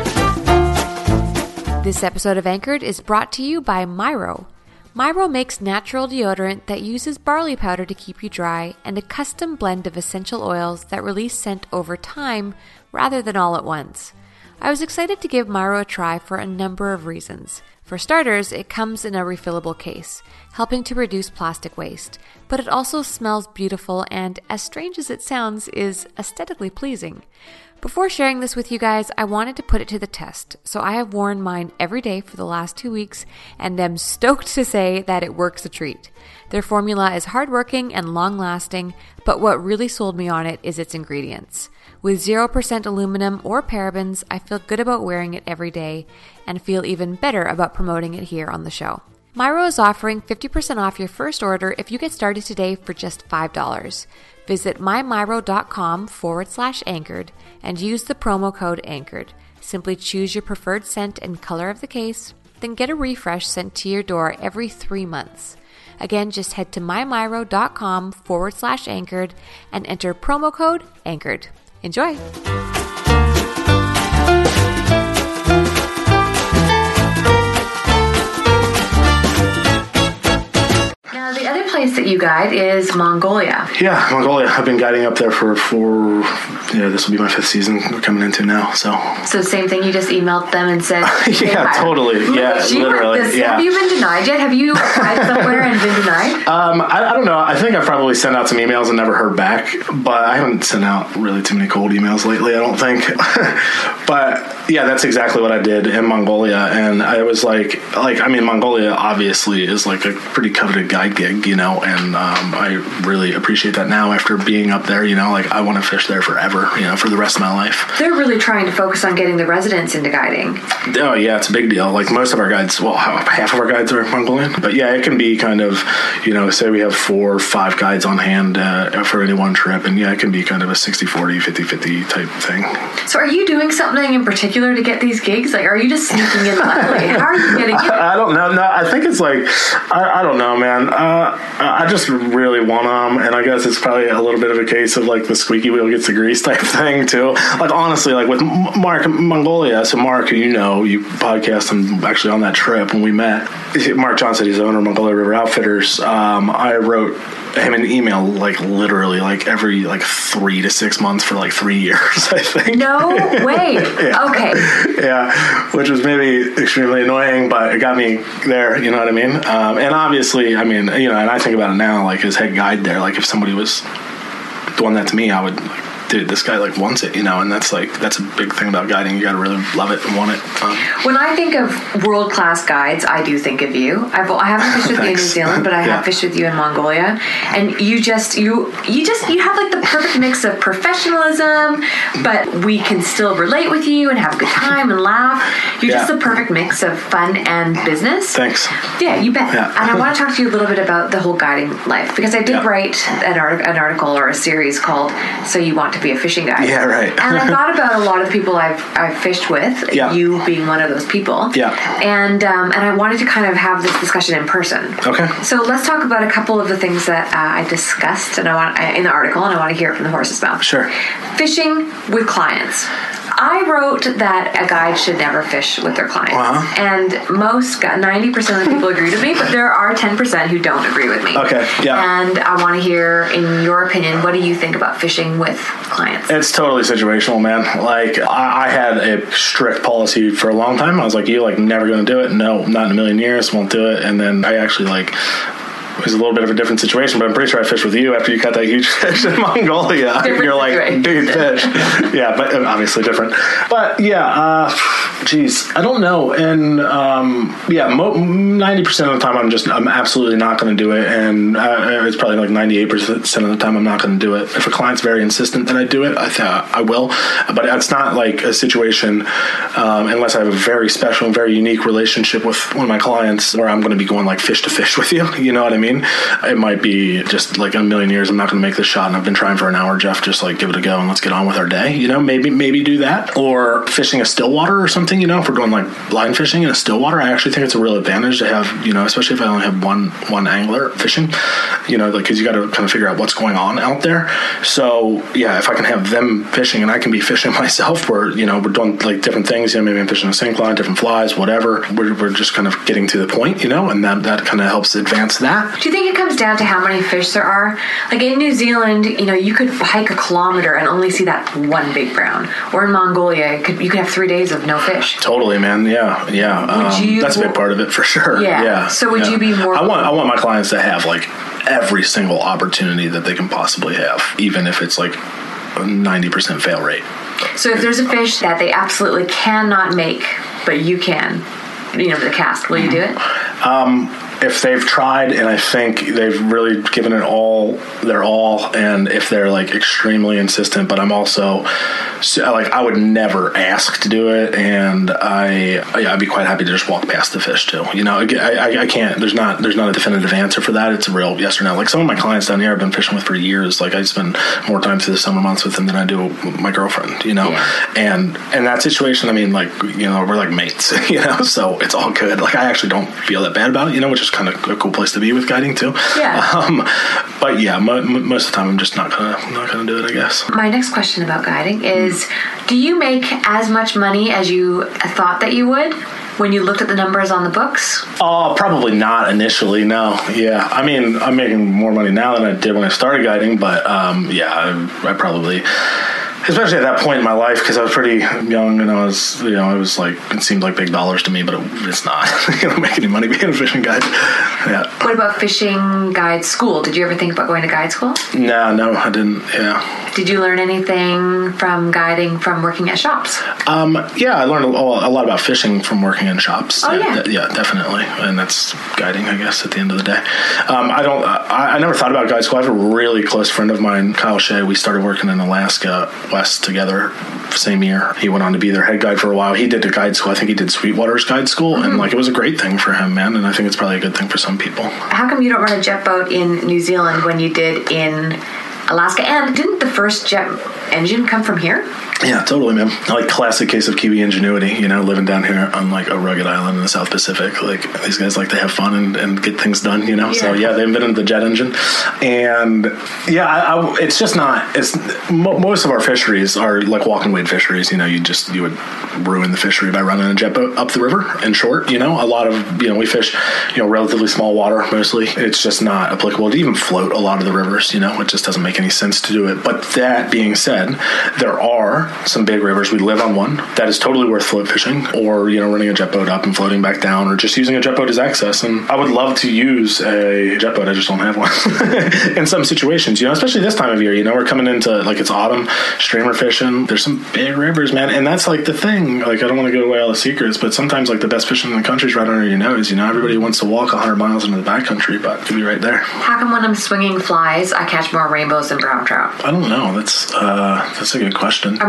This episode of Anchored is brought to you by Myro. Myro makes natural deodorant that uses barley powder to keep you dry and a custom blend of essential oils that release scent over time rather than all at once. I was excited to give Myro a try for a number of reasons. For starters, it comes in a refillable case, helping to reduce plastic waste, but it also smells beautiful and, as strange as it sounds, is aesthetically pleasing. Before sharing this with you guys, I wanted to put it to the test, so I have worn mine every day for the last two weeks and am stoked to say that it works a treat. Their formula is hardworking and long-lasting, but what really sold me on it is its ingredients. With zero percent aluminum or parabens, I feel good about wearing it every day and feel even better about promoting it here on the show. Myro is offering fifty percent off your first order if you get started today for just five dollars. Visit mymyro.com forward slash anchored and use the promo code anchored. Simply choose your preferred scent and color of the case, then get a refresh sent to your door every three months. Again, just head to mymyro.com forward slash anchored and enter promo code anchored. Enjoy! Now, the other place that you guide is Mongolia. Yeah, Mongolia. I've been guiding up there for four, yeah, this will be my fifth season we're coming into now, so. So same thing, you just emailed them and said, hey, yeah, hi. totally. Yeah, Gee, literally. This, yeah. Have you been denied yet? Have you applied somewhere and been denied? Um, I, I don't know. I think I probably sent out some emails and never heard back, but I haven't sent out really too many cold emails lately, I don't think. But yeah, that's exactly what I did in Mongolia, and I was like, like, I mean, Mongolia obviously is like a pretty coveted guide gig, you know, and um, I really appreciate that now after being up there, you know, like I want to fish there forever, you know, for the rest of my life. They're really trying to focus on getting the residents into guiding. Oh yeah, it's a big deal. Like most of our guides, well, half of our guides are Mongolian, but yeah, it can be kind of, you know, say we have four or five guides on hand uh, for any one trip, and yeah, it can be kind of a sixty forty, fifty-fifty type thing. So are you doing something in particular to get these gigs? Like, are you just sneaking in lightly? How are you getting in? I, I don't know. No, I think it's like, I, I don't know, man. Uh, I just really want them, and I guess it's probably a little bit of a case of like the squeaky wheel gets the grease type thing too. Like honestly, like with Mark Mongolia, so Mark, who you know, you podcast him actually on that trip when we met. Mark Johnson, he's the owner of Mongolia River Outfitters. Um, I wrote him an email like literally like every like three to six months for like three years, I think. No way. Yeah. Okay. Yeah, which was maybe extremely annoying, but it got me there, you know what I mean? Um, and obviously, I mean, you know, and I think about it now, like as head guide there, like if somebody was doing that to me, I would like, dude, this guy like wants it, you know, and that's like that's a big thing about guiding. You got to really love it and want it. Um, when I think of world class guides, I do think of you. I've I haven't fished with you in New Zealand, but I yeah. have fished with you in Mongolia, and you just you you just you have like the perfect mix of professionalism, but we can still relate with you and have a good time and laugh. You're yeah. just the perfect mix of fun and business. Thanks. Yeah, you bet. Yeah. And I want to talk to you a little bit about the whole guiding life, because I did yeah. write an, art- an article or a series called "So You Want to to be a fishing guide. Yeah, right. And I thought about a lot of the people I've I've fished with, yeah. you being one of those people. Yeah. And um, and I wanted to kind of have this discussion in person. Okay. So let's talk about a couple of the things that uh, I discussed and I want in the article, and I want to hear it from the horse's mouth. Sure. Fishing with clients. I wrote that a guide should never fish with their clients. Uh-huh. And most, ninety percent of the people agreed with me, but there are ten percent who don't agree with me. Okay, yeah. And I want to hear, in your opinion, what do you think about fishing with clients? It's totally situational, man. Like, I, I had a strict policy for a long time. I was like, you like never going to do it? No, not in a million years, won't do it. And then I actually like... It was a little bit of a different situation, but I'm pretty sure I fished with you after you caught that huge fish in Mongolia. Different You're like, situation. big fish. Yeah, but obviously different. But yeah, uh, geez, I don't know. And um, yeah, mo- ninety percent of the time I'm just, I'm absolutely not going to do it. And uh, it's probably like ninety-eight percent of the time I'm not going to do it. If a client's very insistent that I do it, I th- I will. But it's not like a situation, um, unless I have a very special and very unique relationship with one of my clients where I'm going to be going like fish to fish with you. You know what I mean? It might be just like in a million years, I'm not going to make this shot and I've been trying for an hour, Jeff, just like give it a go and let's get on with our day. You know, maybe maybe do that. Or fishing a still water or something, you know, if we're going like blind fishing in a still water, I actually think it's a real advantage to have, you know, especially if I only have one one angler fishing, you know, like because you got to kind of figure out what's going on out there. So yeah, if I can have them fishing and I can be fishing myself, where, you know, we're doing like different things, you know, maybe I'm fishing a sink line, different flies, whatever. We're, we're just kind of getting to the point, you know, and that, that kind of helps advance that. Do you think it comes down to how many fish there are? Like in New Zealand, you know, you could hike a kilometer and only see that one big brown. Or in Mongolia, you could, you could have three days of no fish. Totally, man. Yeah, yeah. Um, you, that's a big part of it for sure. Yeah. yeah. So would yeah. you be more? I want I want my clients to have like every single opportunity that they can possibly have, even if it's like a ninety percent fail rate. So if there's a fish that they absolutely cannot make, but you can, you know, the cast, will you do it? Um, if they've tried and I think they've really given it all their all, and if they're like extremely insistent, but I'm also like, I would never ask to do it, and I I'd be quite happy to just walk past the fish too. You know, I, I, I can't. There's not there's not a definitive answer for that. It's a real yes or no. Like some of my clients down here I've been fishing with for years. Like I spend more time through the summer months with them than I do with my girlfriend. You know, yeah. and in that situation, I mean, like, you know, we're like mates. You know, so it's all good. Like I actually don't feel that bad about it. You know, which is kind of a cool place to be with guiding too. Yeah. Um, but yeah, mo- most of the time I'm just not gonna not gonna do it, I guess. My next question about guiding is: do you make as much money as you thought that you would when you looked at the numbers on the books? Oh, uh, probably not initially. No. Yeah. I mean, I'm making more money now than I did when I started guiding, but um, yeah, I, I probably. Especially at that point in my life, because I was pretty young and I was, you know, it was like, it seemed like big dollars to me, but it, it's not. You don't make any money being a fishing guide. Yeah. What about fishing guide school? Did you ever think about going to guide school? No, no, I didn't. Yeah. Did you learn anything from guiding from working at shops? Um, yeah, I learned a, a lot about fishing from working in shops. Oh, yeah. Yeah, yeah, definitely. And that's guiding, I guess, at the end of the day. Um, I don't, I, I never thought about guide school. I have a really close friend of mine, Kyle Shea. We started working in Alaska West together same year. He went on to be their head guide for a while. He did a guide school. I think he did Sweetwater's guide school. Mm-hmm. And like, it was a great thing for him, man. And I think it's probably a good thing for some people. How come you don't run a jet boat in New Zealand when you did in Alaska? And didn't the first jet engine come from here? Yeah, totally, man. Like classic case of Kiwi ingenuity, you know, living down here on like a rugged island in the South Pacific. Like these guys like to have fun and, and get things done, you know? Yeah. So yeah, they invented the jet engine. And yeah, I, I, it's just not, it's mo- most of our fisheries are like walk and wade fisheries. You know, you just, you would ruin the fishery by running a jet boat up the river in short, you know? A lot of, you know, we fish, you know, relatively small water mostly. It's just not applicable to even float a lot of the rivers, you know? It just doesn't make any sense to do it. But that being said, there are some big rivers. We live on one that is totally worth float fishing, or, you know, running a jet boat up and floating back down, or just using a jet boat as access. And I would love to use a jet boat. I just don't have one in some situations, you know, especially this time of year. You know, we're coming into like it's autumn, streamer fishing. There's some big rivers, man. And that's like the thing. Like, I don't want to give away all the secrets, but sometimes like the best fishing in the country is right under your nose. You know, everybody wants to walk one hundred miles into the backcountry, but it could be right there. How come when I'm swinging flies, I catch more rainbows than brown trout? I don't know. That's uh, that's a good question. I'm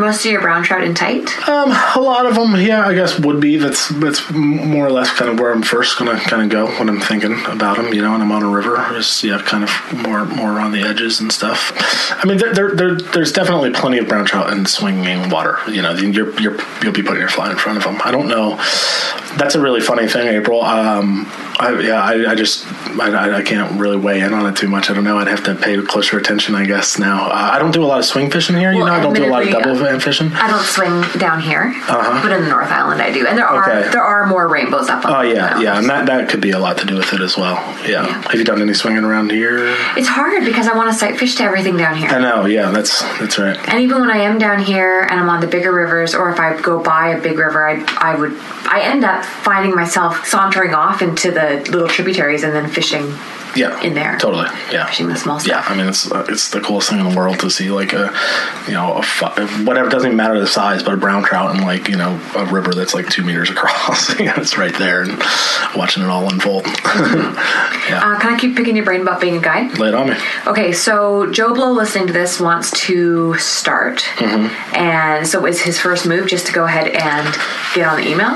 most of your brown trout in tight? Um, a lot of them, yeah, I guess would be. That's that's more or less kind of where I'm first going to kind of go when I'm thinking about them, you know, and I'm on a river. Just, yeah, kind of more more around the edges and stuff. I mean, there, there, there there's definitely plenty of brown trout in swinging water. You know, you're, you're, you'll be putting your fly in front of them. I don't know. That's a really funny thing, April. Um, I, yeah, I, I just I, I can't really weigh in on it too much. I don't know. I'd have to pay closer attention, I guess. Now, uh, I don't do a lot of swing fishing here. You well, know, I don't do a lot of double uh, fishing. I don't swing down here, uh-huh. but in the North Island I do, and there are okay. there are more rainbows up on. Oh yeah, the yeah, and that, that could be a lot to do with it as well. Yeah. yeah. Have you done any swinging around here? It's hard because I want to sight fish to everything down here. I know. Yeah, that's that's right. And even when I am down here and I'm on the bigger rivers, or if I go by a big river, I I would I end up finding myself sauntering off into the little tributaries and then fishing. Yeah, in there, totally. Yeah, fishing the small stuff. Yeah, I mean it's uh, it's the coolest thing in the world to see like a, you know, a fu- whatever, doesn't even matter the size, but a brown trout in like, you know, a river that's like two meters across. You know, it's right there and watching it all unfold. Mm-hmm. yeah. Uh, can I keep picking your brain about being a guide? Lay it on me. Okay, so Joe Blow listening to this wants to start, mm-hmm. and so is his first move just to go ahead and get on the email?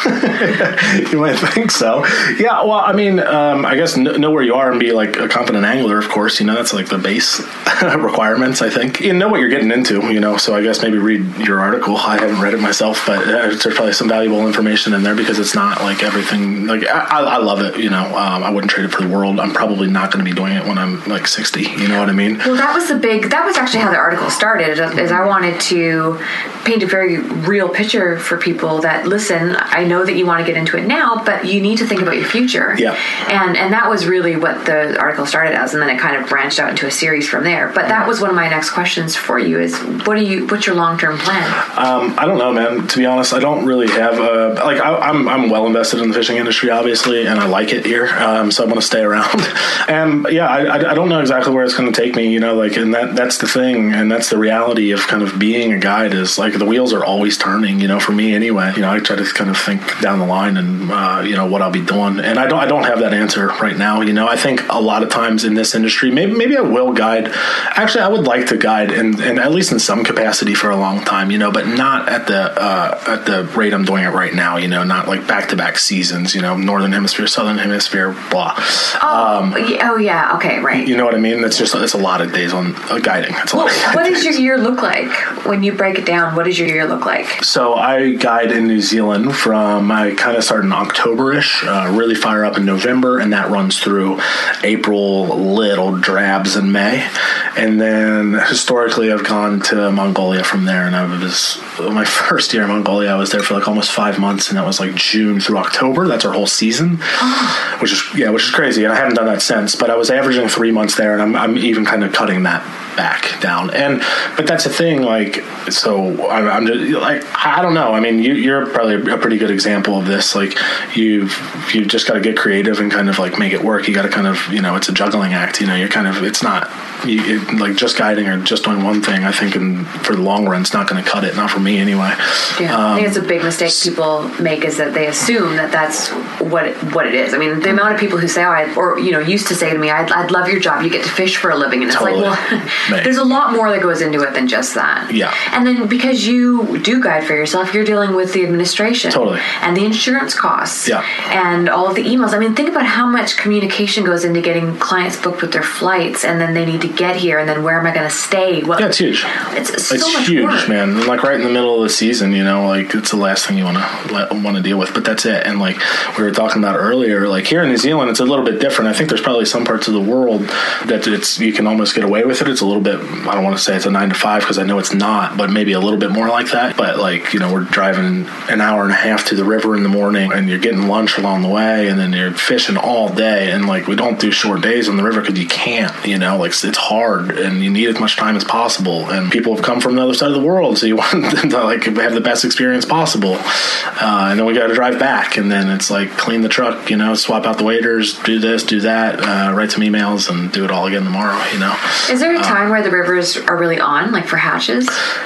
You might think so. Yeah. Well, I mean, um, I guess know, know where you are and be like a competent angler, of course. You know, that's like the base requirements, I think. You know what you're getting into, you know, so I guess maybe read your article. I haven't read it myself, but uh, there's probably some valuable information in there because it's not like everything. Like, I, I love it, you know. Um, I wouldn't trade it for the world. I'm probably not going to be doing it when I'm like sixty, you know what I mean? Well, that was the big, that was actually how the article started, is I wanted to paint a very real picture for people that, listen, I know that you want to get into it now, but you need to think about your future. Yeah. And, and that was really what the article started as, and then it kind of branched out into a series from there. But that was one of my next questions for you: is what are you? What's your long-term plan? Um, I don't know, man. To be honest, I don't really have a like. I, I'm I'm well invested in the fishing industry, obviously, and I like it here. Um, so I want to stay around. and yeah, I, I don't know exactly where it's going to take me. You know, like, and that that's the thing, and that's the reality of kind of being a guide. Is like the wheels are always turning. You know, for me anyway. You know, I try to kind of think down the line and uh, you know what I'll be doing, and I don't I don't have that answer right now. You know, I think a lot of times in this industry, maybe maybe I will guide. Actually, I would like to guide, and and at least in some capacity for a long time, you know, but not at the uh, at the rate I'm doing it right now. You know, not like back to back seasons. You know, Northern Hemisphere, Southern Hemisphere, blah. Oh, um, oh yeah, okay, right. You know what I mean? That's just it's a lot of days on uh, guiding. It's a well, lot of what days. does your year look like when you break it down? What does your year look like? So I guide in New Zealand from I kind of start in October-ish, uh, really fire up in November, and that runs through April, little drabs in May. And then historically I've gone to Mongolia from there, and I was my first year in Mongolia I was there for like almost five months, and that was like June through October. That's our whole season. Oh. which is yeah which is crazy, and I haven't done that since, but I was averaging three months there, and I'm, I'm even kind of cutting that back down. And but that's the thing, like, so I'm, I'm just like, I don't know, I mean, you, you're probably a pretty good example of this. Like, you've you've just got to get creative and kind of like make it work. You got to kind of, you know, it's a juggling act, you know. You're kind of, it's not you, it, like just guiding or just doing one thing. I think in, for the long run it's not going to cut it, not for me anyway. Yeah, um, I think it's a big mistake people make, is that they assume that that's what it, what it is. I mean, the amount of people who say, oh, I, or you know, used to say to me, I'd, I'd love your job, you get to fish for a living, and it's totally. like, well, there's a lot more that goes into it than just that. Yeah. And then because you do guide for yourself, you're dealing with the administration, totally, and the insurance costs, yeah, and all of the emails. I mean, think about how much communication goes into getting clients booked with their flights, and then they need to get here, and then where am I going to stay? What, yeah, it's huge. It's so it's much huge, work. man. And like right in the middle of the season, you know, like it's the last thing you want to want to deal with. But that's it. And like we were talking about earlier, like here in New Zealand, it's a little bit different. I think there's probably some parts of the world that it's you can almost get away with it. It's a little bit. I don't want to say it's a nine to five because I know it's not, but maybe a little bit more like that. But like, you know, we're driving an hour and a half to the river in the morning, and you're getting lunch along the way, and then you're fishing all day. And like we don't do short days on the river because you can't. You know, like it's hard, and you need as much time as possible. And people have come from the other side of the world, so you want them to like have the best experience possible. Uh, and then we got to drive back, and then it's like clean the truck, you know, swap out the waders, do this, do that, uh, write some emails, and do it all again tomorrow. You know. Is there a time uh, where the rivers are really on, like for hatches?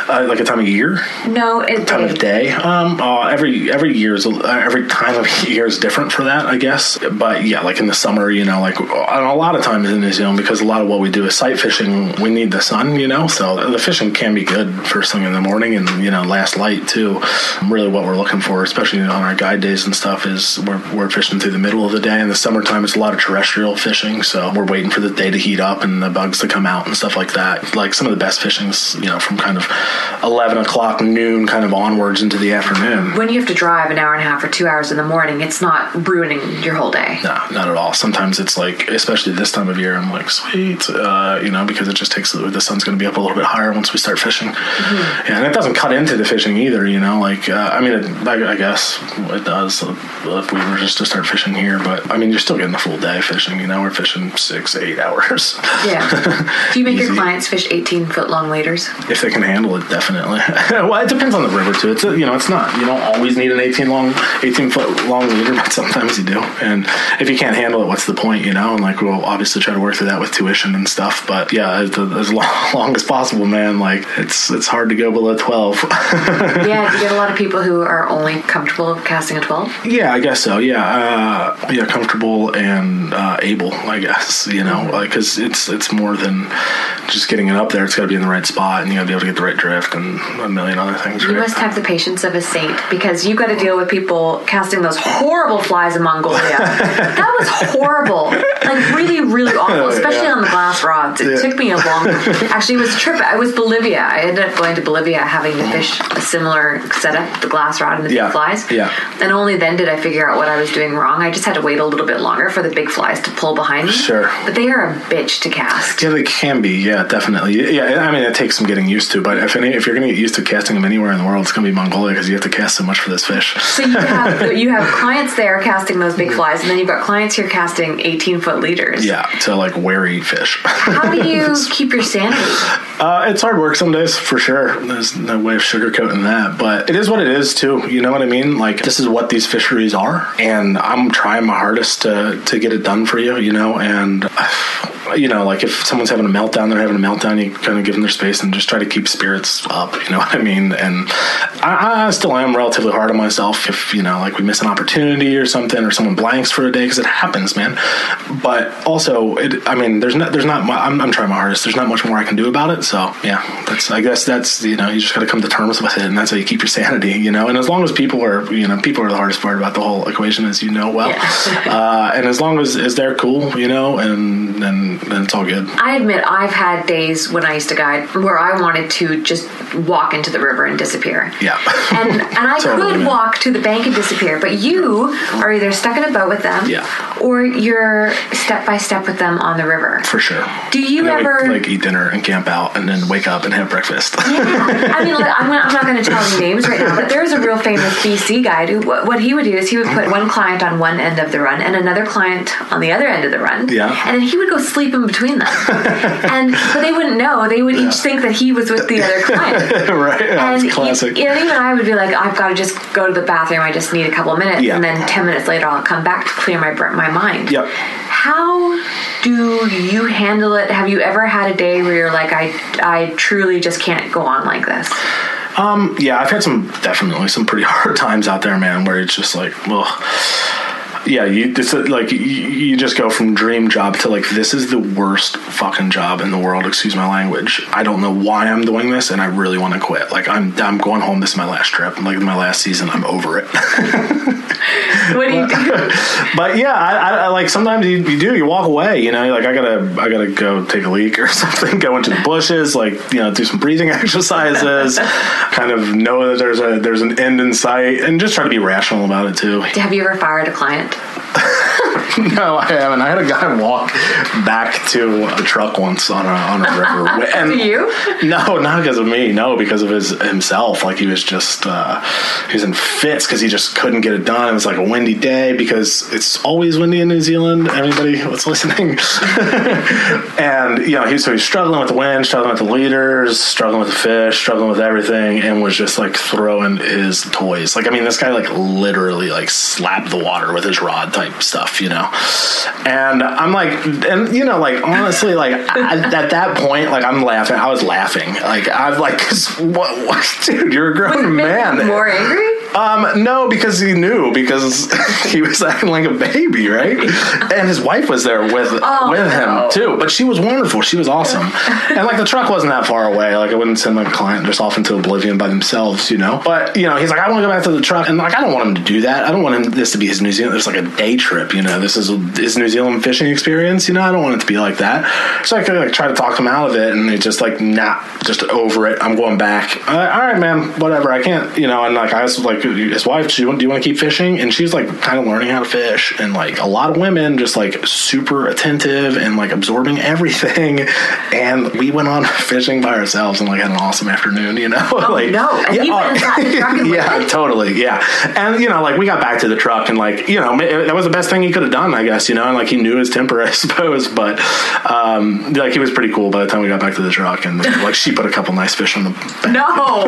Uh, like a time of year? No, it Time of day. Um, uh, every every year is uh, every time of year is different for that, I guess. But yeah, like in the summer, you know, like and a lot of times in New Zealand, because a lot of what we do is sight fishing, we need the sun, you know. So the fishing can be good first thing in the morning, and you know, last light too. Really, what we're looking for, especially on our guide days and stuff, is we're we're fishing through the middle of the day. In the summertime, it's a lot of terrestrial fishing, so we're waiting for the day to heat up and the bugs to come out and stuff like that. Like some of the best fishing's, you know, from kind of eleven o'clock noon kind of onwards into the afternoon. When you have to drive an hour and a half or two hours in the morning, it's not ruining your whole day. No, not at all. Sometimes it's like, especially this time of year, I'm like, sweet, uh, you know, because it just takes, the sun's going to be up a little bit higher once we start fishing. Mm-hmm. Yeah, and it doesn't cut into the fishing either, you know, like, uh, I mean, it, I, I guess it does if we were just to start fishing here, but I mean, you're still getting a full day fishing, you know, we're fishing six, eight hours. Yeah. Do you make your clients fish eighteen foot long waders? If they can handle it, definitely. Well, it depends on the river too. It's a, you know, it's not, you don't always need an eighteen long, eighteen foot long leader, but sometimes you do. And if you can't handle it, what's the point, you know? And like, we'll obviously try to work through that with tuition and stuff. But yeah, as, as long, long as possible, man, like it's, it's hard to go below twelve. Yeah. Do you get a lot of people who are only comfortable casting a twelve? Yeah, I guess so. Yeah. Uh, yeah. Comfortable and uh, able, I guess, you know, like, cause it's, it's more than just getting it up there. It's got to be in the right spot, and you got to be able to get the right drift and a million other things. You right? must have the patience of a saint, because you got to deal with people casting those horrible flies in Mongolia. That was horrible, like really, really awful, especially yeah. on the glass rods. It yeah. took me a long. Actually, it was a trip. I was Bolivia. I ended up going to Bolivia, having to fish a similar setup, the glass rod and the yeah. big flies. Yeah. And only then did I figure out what I was doing wrong. I just had to wait a little bit longer for the big flies to pull behind me. Sure. But they are a bitch to cast. Yeah, they can be. Yeah, definitely. Yeah, I mean, it takes some getting used to. But if any, if you're going to get used to casting them anywhere in the world, it's going to be Mongolia, because you have to cast so much for this fish. So you have you have clients there casting those big flies, and then you've got clients here casting eighteen foot leaders. Yeah, to like wary fish. How do you keep your sanity? Uh, it's hard work some days, for sure. There's no way of sugarcoating that, but it is what it is too. You know what I mean? Like, this is what these fisheries are, and I'm trying my hardest to to get it done for you. You know, and. Uh, You know, like if someone's having a meltdown, they're having a meltdown, you kind of give them their space and just try to keep spirits up, you know what I mean? And I, I still am relatively hard on myself if, you know, like we miss an opportunity or something, or someone blanks for a day, because it happens, man. But also, it, I mean, there's not, there's not, I'm, I'm trying my hardest. There's not much more I can do about it. So, yeah, that's, I guess that's, you know, you just got to come to terms with it, and that's how you keep your sanity, you know? And as long as people are, you know, people are the hardest part about the whole equation, as you know well. Yeah. uh, and as long as, as they're cool, you know, and then then it's all good. I admit I've had days when I used to guide where I wanted to just walk into the river and disappear. Yeah. And and I totally, could man. walk to the bank and disappear, but you are either stuck in a boat with them, yeah. or you're step by step with them on the river. For sure. Do you and ever we, like eat dinner and camp out and then wake up and have breakfast? Yeah. I mean, look, I'm, I'm not going to tell any names right now, but there's a real famous B C guide who, what, what he would do is he would put one client on one end of the run and another client on the other end of the run. Yeah. And then he would go sleep in between them. and but they wouldn't know. They would yeah. each think that he was with the other client. Right. Yeah, and classic. You, you know, even I would be like, I've got to just go to the bathroom. I just need a couple of minutes. Yeah. And then ten minutes later, I'll come back to clear my my mind. Yep. How do you handle it? Have you ever had a day where you're like, I, I truly just can't go on like this? Um, yeah, I've had some, definitely some pretty hard times out there, man, where it's just like, well, yeah, you it's like you, you just go from dream job to like, this is the worst fucking job in the world, excuse my language. I don't know why I'm doing this, and I really want to quit. Like, I'm I'm going home. This is my last trip. Like, my last season. I'm over it. What do you do? But yeah, I, I like sometimes you, you do. You walk away. You know, like I gotta I gotta go take a leak or something. Go into the bushes. Like, you know, do some breathing exercises. Kind of know that there's a there's an end in sight, and just try to be rational about it too. Have you ever fired a client? No, I haven't. I had a guy walk back to the truck once on a on a river. And to you? No, not because of me. No, because of his himself. Like, he was just uh, he was in fits because he just couldn't get it done. It was like a windy day, because it's always windy in New Zealand. Everybody who's listening, and you know, he so he's struggling with the wind, struggling with the leaders, struggling with the fish, struggling with everything, and was just like throwing his toys. Like, I mean, this guy like literally like slapped the water with his rod type stuff, you know. know. And I'm like, and you know, like honestly, like I, at that point, like I'm laughing. I was laughing. Like I'm like, what, what, dude, you're a grown man. More angry? Um, no, because he knew, because he was acting like a baby, right? And his wife was there with oh, with him no. too. But she was wonderful. She was awesome. And like the truck wasn't that far away. Like I wouldn't send my client just off into oblivion by themselves, you know. But you know, he's like, I want to go back to the truck, and like I don't want him to do that. I don't want him this to be his New Zealand. There's like a day trip, you know. This is his New Zealand fishing experience, you know. I don't want it to be like that. So I could like try to talk him out of it, and he just like, nah, just over it. I'm going back. Uh, all right, man, whatever. I can't, you know. And like I was like, his wife, she, do you want to keep fishing? And she's like kind of learning how to fish, and like a lot of women just like super attentive and like absorbing everything. And we went on fishing by ourselves and like had an awesome afternoon, you know. Oh, like no, and yeah, you went inside the truck and yeah, went. totally, yeah. And you know, like we got back to the truck, and like you know, that was the best thing he could have done, I guess, you know. And like he knew his temper, I suppose, but um, like he was pretty cool by the time we got back to the truck, and like she put a couple nice fish on the back. No.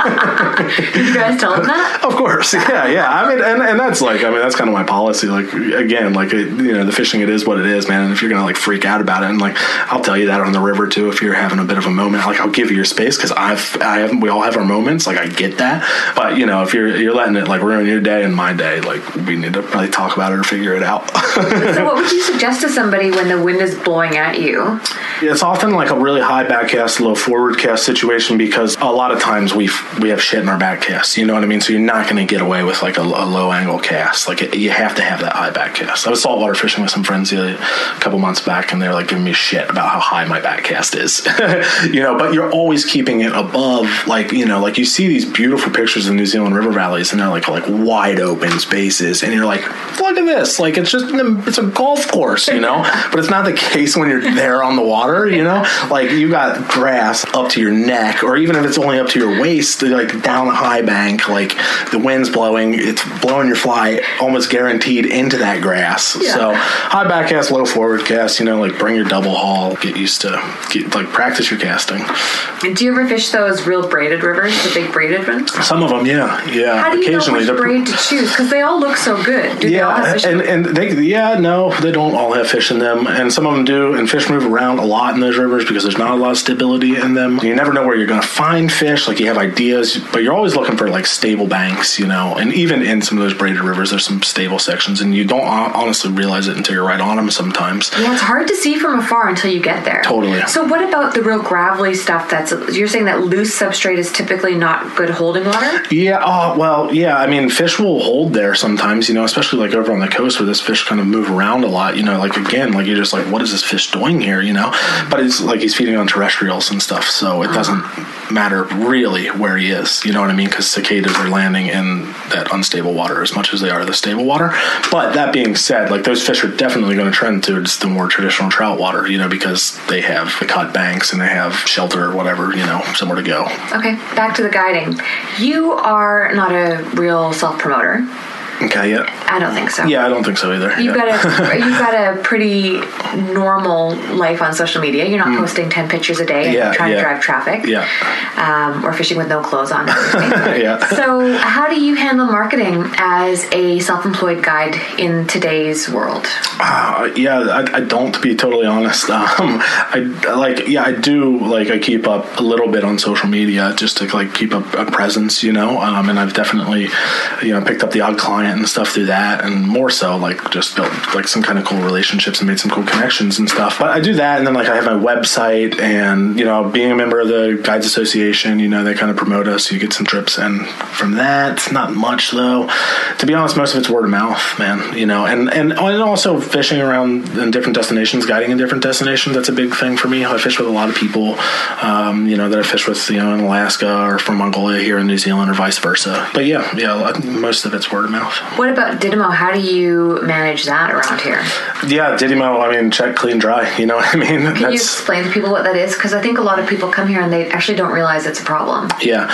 Did you guys tell him that? Of course, yeah, yeah. I mean, and, and that's like, I mean, that's kind of my policy. Like, again, like, it, you know, the fishing, it is what it is, man. And if you're gonna like freak out about it, and like, I'll tell you that on the river too. If you're having a bit of a moment, like, I'll give you your space because I've, I have, we all have our moments. Like, I get that, but you know, if you're you're letting it like ruin your day and my day, like, we need to probably talk about it or figure it out. So, what would you suggest to somebody when the wind is blowing at you? It's often like a really high back cast, low forward cast situation because a lot of times we we have shit in our back cast. You know what I mean? So you're not going to get away with like a, a low angle cast. Like it, you have to have that high back cast. I was saltwater fishing with some friends the, a couple months back, and they're like giving me shit about how high my back cast is. You know, but you're always keeping it above, like, you know, like you see these beautiful pictures of New Zealand river valleys, and they're like like wide open spaces, and you're like, look at this, like it's just it's a golf course, you know. But it's not the case when you're there on the water, you know. Like you got grass up to your neck, or even if it's only up to your waist, like down the high bank, like the wind's blowing, it's blowing your fly almost guaranteed into that grass. Yeah. So high back cast, low forward cast, you know, like bring your double haul, get used to get, like practice your casting. And do you ever fish those real braided rivers, the big braided ones? Some of them, yeah, yeah. How do you Occasionally, know which braid to choose? Because they all look so good. Do yeah, they all have fish and in them? and they yeah no, they don't all have fish in them, and some of them do. And fish move around a lot in those rivers because there's not a lot of stability in them. You never know where you're going to find fish. Like you have ideas, but you're always looking for like stable banks, you know. And even in some of those braided rivers, there's some stable sections, and you don't honestly realize it until you're right on them sometimes. Yeah, it's hard to see from afar until you get there. Totally. So what about the real gravelly stuff that's, you're saying that loose substrate is typically not good holding water? Yeah, oh, well, yeah, I mean, fish will hold there sometimes, you know, especially like over on the coast where this fish kind of move around a lot, you know, like again, like you're just like, what is this fish doing here, you know? But it's like he's feeding on terrestrials and stuff, so it doesn't matter really where he is, you know what I mean? Because cicadas are landing in that unstable water as much as they are the stable water. But that being said, like those fish are definitely going to trend towards the more traditional trout water, you know, because they have the cut banks and they have shelter or whatever, you know, somewhere to go. Okay, back to the guiding. You are not a real self-promoter. Okay, yeah. I don't think so. Yeah, I don't think so either. You've yeah. got a you've got a pretty normal life on social media. You're not mm. posting ten pictures a day and yeah, trying yeah. to drive traffic. Yeah. Um, or fishing with no clothes on. Yeah. So how do you handle marketing as a self-employed guide in today's world? Uh, yeah, I, I don't, to be totally honest. Um, I like, yeah, I do. Like, I keep up a little bit on social media just to like keep up a presence, you know. Um, and I've definitely, you know, picked up the odd client and stuff through that, and more so like just built like some kind of cool relationships and made some cool connections and stuff. But I do that, and then like I have my website, and you know, being a member of the Guides Association, you know, they kind of promote us, so you get some trips, and from that, not much though. To be honest, most of it's word of mouth, man. You know, and and, and also fishing around in different destinations, guiding in different destinations. That's a big thing for me. I fish with a lot of people, um, you know, that I fish with, you know, in Alaska or from Mongolia here in New Zealand, or vice versa. But yeah, yeah, most of it's word of mouth. What about Didymo? How do you manage that around here? Yeah, Didymo, I mean, check, clean, dry. You know what I mean? Can That's, you explain to people what that is? Because I think a lot of people come here and they actually don't realize it's a problem. Yeah.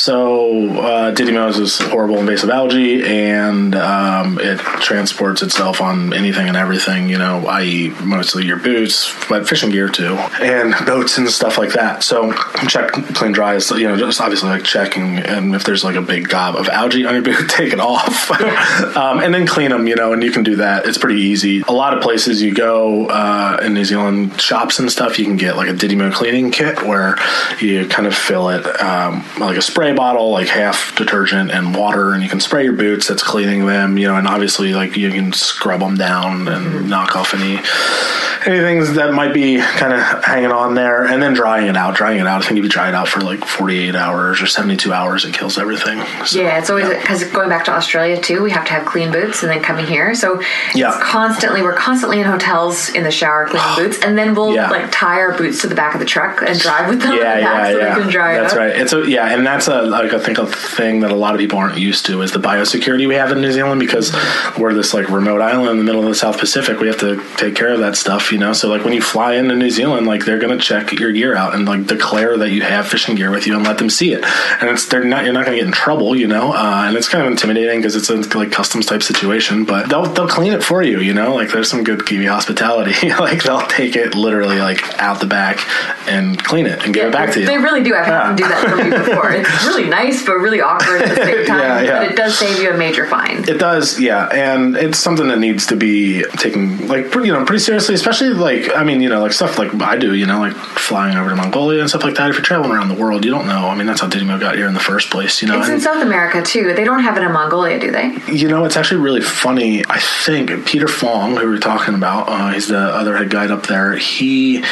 So uh, Didymo is this horrible invasive algae, and um, it transports itself on anything and everything, you know, that is mostly your boots, but fishing gear too, and boats and stuff like that. So check, clean, dry is, you know, just obviously like checking, and if there's like a big gob of algae on your boot, take it off. um, and then clean them, you know, and you can do that. It's pretty easy. A lot of places you go uh, in New Zealand, shops and stuff, you can get like a Didymo cleaning kit where you kind of fill it um, like a spray bottle, like half detergent and water, and you can spray your boots. That's cleaning them, you know, and obviously like you can scrub them down and mm-hmm. knock off any anything that might be kind of hanging on there, and then drying it out. Drying it out. I think if you dry it out for like forty-eight hours or seventy-two hours, it kills everything. So, yeah, it's always because yeah. going back to Australia too, we have to have clean boots, and then coming here, so yeah. it's constantly we're constantly in hotels in the shower cleaning boots, and then we'll yeah. like tie our boots to the back of the truck and drive with them. Yeah, in the back yeah, so yeah. we can dry That's it up. right. It's a yeah, and that's a like I think a thing that a lot of people aren't used to is the biosecurity we have in New Zealand because we're this like remote island in the middle of the South Pacific. We have to take care of that stuff, you know. So like when you fly into New Zealand, like they're gonna check your gear out and like declare that you have fishing gear with you and let them see it. And it's they're not you're not gonna get in trouble, you know. Uh, and it's kind of intimidating because it's a like customs type situation, but they'll they'll clean it for you, you know. Like there's some good Kiwi hospitality. Like they'll take it literally like out the back and clean it and give yeah, it back to you. They really do. I've had them do that for me before. It's really nice, but really awkward at the same time. yeah, yeah. But it does save you a major fine. It does, yeah, and it's something that needs to be taken like pretty, you know, pretty seriously. Especially like I mean, you know, like stuff like I do, you know, like flying over to Mongolia and stuff like that. If you're traveling around the world, you don't know. I mean, that's how Didymo got here in the first place, you know. It's and, in South America too. They don't have it in Mongolia, do they? You know, it's actually really funny. I think Peter Fong, who we were talking about, uh, he's the other head guide up there. He.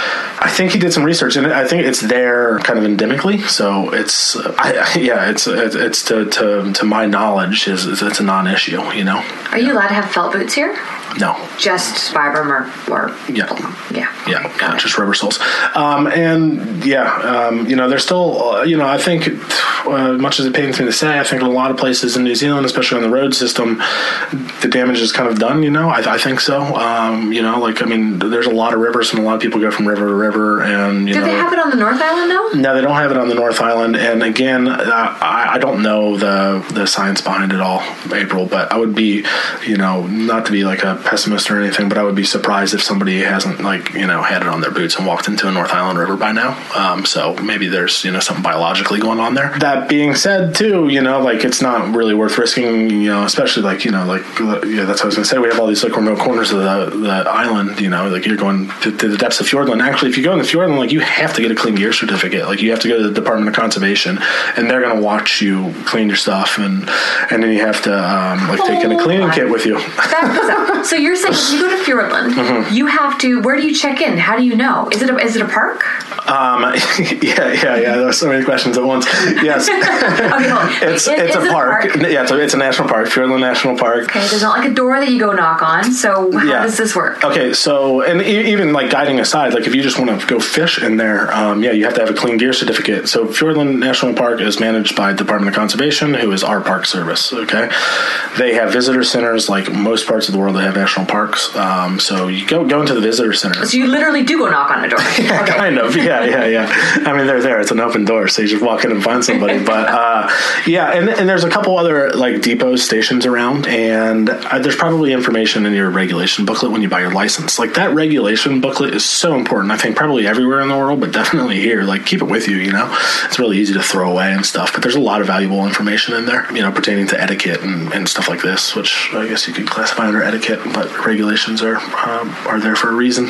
I think he did some research, and I think it's there kind of endemically. So it's, I, yeah, it's it's to, to to my knowledge is it's a non-issue. You know. Are you allowed to have felt boots here? No. Just Vibram or, or yeah, yeah, yeah, yeah just rubber soles. Um, and yeah, um, you know, there's still, uh, you know, I think, uh, much as it pains me to say, I think in a lot of places in New Zealand, especially on the road system, the damage is kind of done. You know, I, I think so. Um, you know, like I mean, there's a lot of rivers, and a lot of people go from river to river, and you do know, they have it on the North Island though? No, they don't have it on the North Island. And again, uh, I, I don't know the the science behind it all, April, but I would be, you know, not to be like a pessimist or anything, but I would be surprised if somebody hasn't like, you know, had it on their boots and walked into a North Island river by now. Um, so maybe there's, you know, something biologically going on there. That being said too, you know, like it's not really worth risking, you know, especially like, you know, like, yeah, that's what I was gonna say. We have all these like remote corners of the, the island, you know, like you're going to, to the depths of Fiordland. Actually, if you go in the Fiordland, like you have to get a clean gear certificate. Like you have to go to the Department of Conservation, and they're going to watch you clean your stuff, and and then you have to um, like take in a cleaning kit with you. That, so you're saying if you go to Fiordland, mm-hmm. you have to. Where do you check in? How do you know? Is it a, is it a park? Um, yeah, yeah, yeah. There's so many questions at once. Yes, okay, hold on. it's it, it's a park. a park. Yeah, it's a, it's a national park, Fiordland National Park. Okay, there's not like a door that you go knock on. So how yeah. does this work? Okay, so and e- even like guiding aside, like if you just want to go fish in there, um, yeah, you have to have a clean gear certificate. So Fiordland National Park is managed by Department of Conservation, who is our park service. Okay, they have visitor centers like most parts of the world. They have national parks. Um, so you go go into the visitor center. So you literally do go knock on a door. yeah, okay. Kind of. Yeah, yeah, yeah. I mean, they're there. It's an open door, so you just walk in and find somebody. But uh, yeah, and and there's a couple other like depots, stations around, and uh, there's probably information in your regulation booklet when you buy your license. Like that regulation booklet is so important. I think probably everywhere in the world, but definitely here. Like keep it with you. You know, it's really easy to throw away and stuff. But there's a lot of valuable information in there, you know, pertaining to etiquette and, and stuff like this, which I guess you could classify under etiquette. But regulations are um, are there for a reason.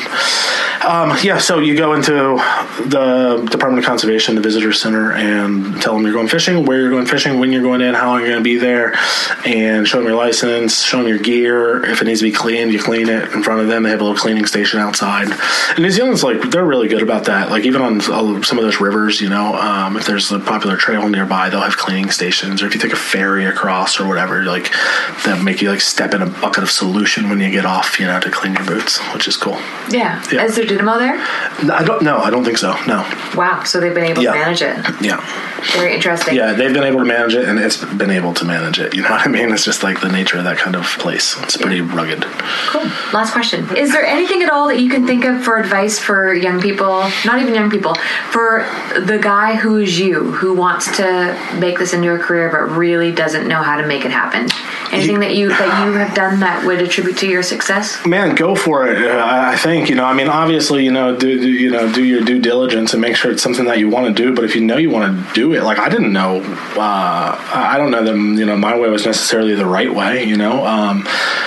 Um, yeah, so you go into the Department of Conservation, the visitor center, and tell them you're going fishing, where you're going fishing, when you're going in, how long you're going to be there, and show them your license, show them your gear. If it needs to be cleaned, you clean it in front of them. They have a little cleaning station outside. And New Zealand's like, they're really good about that. Like even on some of those rivers, you know, um, if there's a popular trail nearby, they'll have cleaning stations. Or if you take a ferry across or whatever, like they'll make you like step in a bucket of solution when you get off, you know, to clean your boots, which is cool. Yeah. yeah. Is there Didymo there? No, I don't. No, I don't think so. No. Wow. So they've been able yeah. to manage it. Yeah. Very interesting. Yeah, they've been able to manage it, and it's been able to manage it. You know what I mean? It's just like the nature of that kind of place. It's pretty yeah. rugged. Cool. Last question. Is there anything at all that you can think of for advice for young people, not even young people, for the guy who is you, who wants to make this into a career but really doesn't know how to make it happen? Anything you, that you that you have done that would attribute to your success? Man, go for it. Uh, I think, you know, I mean, obviously, you know, do, do you know, do your due diligence and make sure it's something that you want to do. But if you know you want to do it, like I didn't know. Uh, I don't know that you know my way was necessarily the right way. You know. Um,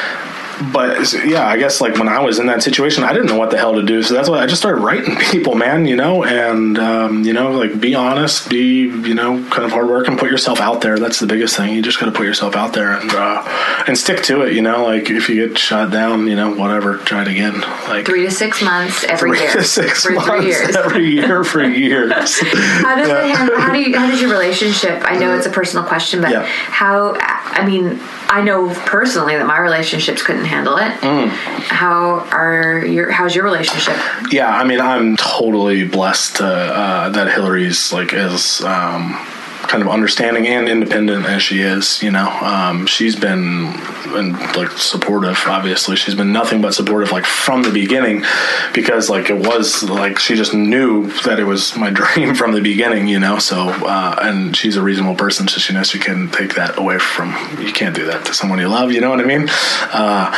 But yeah, I guess like when I was in that situation, I didn't know what the hell to do. So that's why I just started writing people, man, you know, and, um, you know, like be honest, be, you know, kind of hard work and put yourself out there. That's the biggest thing. You just got to put yourself out there and, uh, and stick to it. You know, like if you get shot down, you know, whatever, try it again. Like three to six months every three year. to six for months three years. every year for years. How does yeah. it handle, how do you, how does your relationship, I know it's a personal question, but yeah. how, I mean, I know personally that my relationships couldn't handle it. Mm. How are your, how's your relationship? Yeah, I mean, I'm totally blessed uh, uh, that Hillary's like is um, kind of understanding and independent as she is. You know, um, she's been and like supportive. Obviously, she's been nothing but supportive, like from the beginning, because like it was like she just knew that it was my dream from the beginning. You know, so uh, and she's a reasonable person, so she knows she can take that away from. You can't do that to someone you love. You know what I mean? Uh,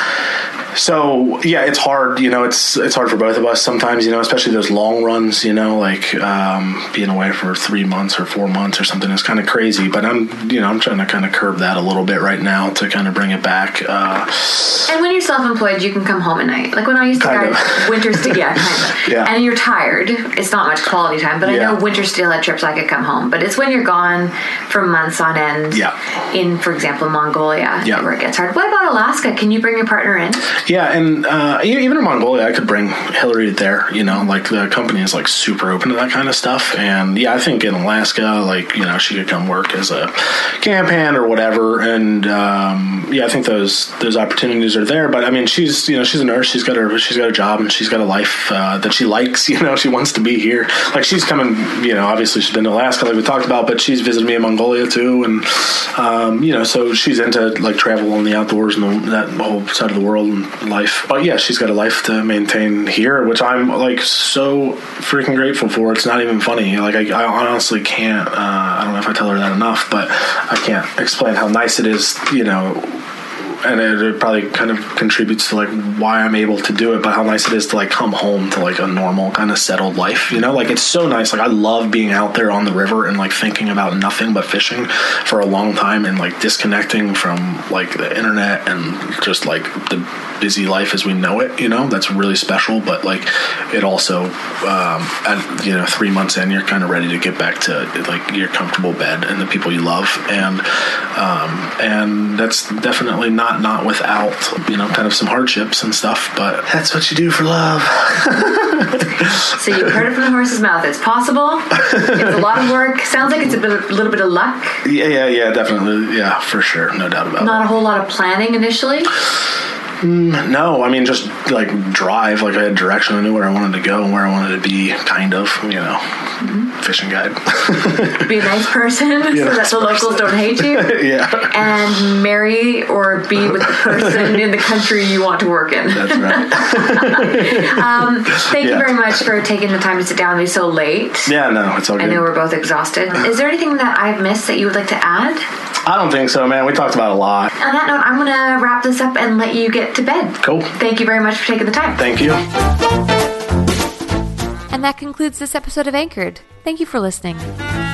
So yeah, it's hard, you know, it's, it's hard for both of us sometimes, you know, especially those long runs, you know, like, um, being away for three months or four months or something is kind of crazy, but I'm, you know, I'm trying to kind of curb that a little bit right now to kind of bring it back. Uh, and when you're self-employed, you can come home at night. Like when I used to kind guide of. winter steel, yeah, kind of. Yeah. And you're tired. It's not much quality time, but Yeah. I know winter steel had trips I could come home, but it's when you're gone for months on end. Yeah. In, for example, Mongolia, Yeah. where it gets hard. What about Alaska? Can you bring your partner in? Yeah, and uh, even in Mongolia, I could bring Hillary there. You know, like the company is like super open to that kind of stuff. And yeah, I think in Alaska, like you know, she could come work as a camp hand or whatever. And um, yeah, I think those those opportunities are there. But I mean, she's you know she's a nurse. She's got her she's got a job and she's got a life uh, that she likes. You know, she wants to be here. Like she's coming. You know, obviously she's been to Alaska, like we talked about, but she's visited me in Mongolia too. And um, you know, so she's into like travel and the outdoors and the, that whole side of the world and life. But yeah, she's got a life to maintain here, which I'm like so freaking grateful for. It's not even funny. Like I, I honestly can't. Uh, I don't know if I tell her that enough, but I can't explain how nice it is. You know. And it, it probably kind of contributes to like why I'm able to do it, but how nice it is to like come home to like a normal kind of settled life, you know, like it's so nice. Like I love being out there on the river and like thinking about nothing but fishing for a long time and like disconnecting from like the internet and just like the busy life as we know it, you know, that's really special. But like it also, um, at, you know, three months in, you're kind of ready to get back to like your comfortable bed and the people you love. And, um, and that's definitely not not without, you know, kind of some hardships and stuff, but that's what you do for love. So you heard it from the horse's mouth. It's possible. It's a lot of work. Sounds like it's a, bit, a little bit of luck. Yeah, yeah, yeah, definitely. Yeah, for sure. No doubt about it. Not a whole lot of planning initially. Mm, no, I mean, just like drive. Like I had direction. I knew where I wanted to go and where I wanted to be, kind of, you know, mm-hmm. fishing guide. Be a nice person so that the locals don't hate you. Yeah. And marry or be with the person in the country you want to work in. That's right. um, thank yeah. you very much for taking the time to sit down with me so late. Yeah, no, it's all good. I know we're both exhausted. Is there anything that I've missed that you would like to add? I don't think so, man. We talked about a lot. On that note, I'm going to wrap this up and let you get to bed. Cool. Thank you very much for taking the time. Thank you. And that concludes this episode of Anchored. Thank you for listening.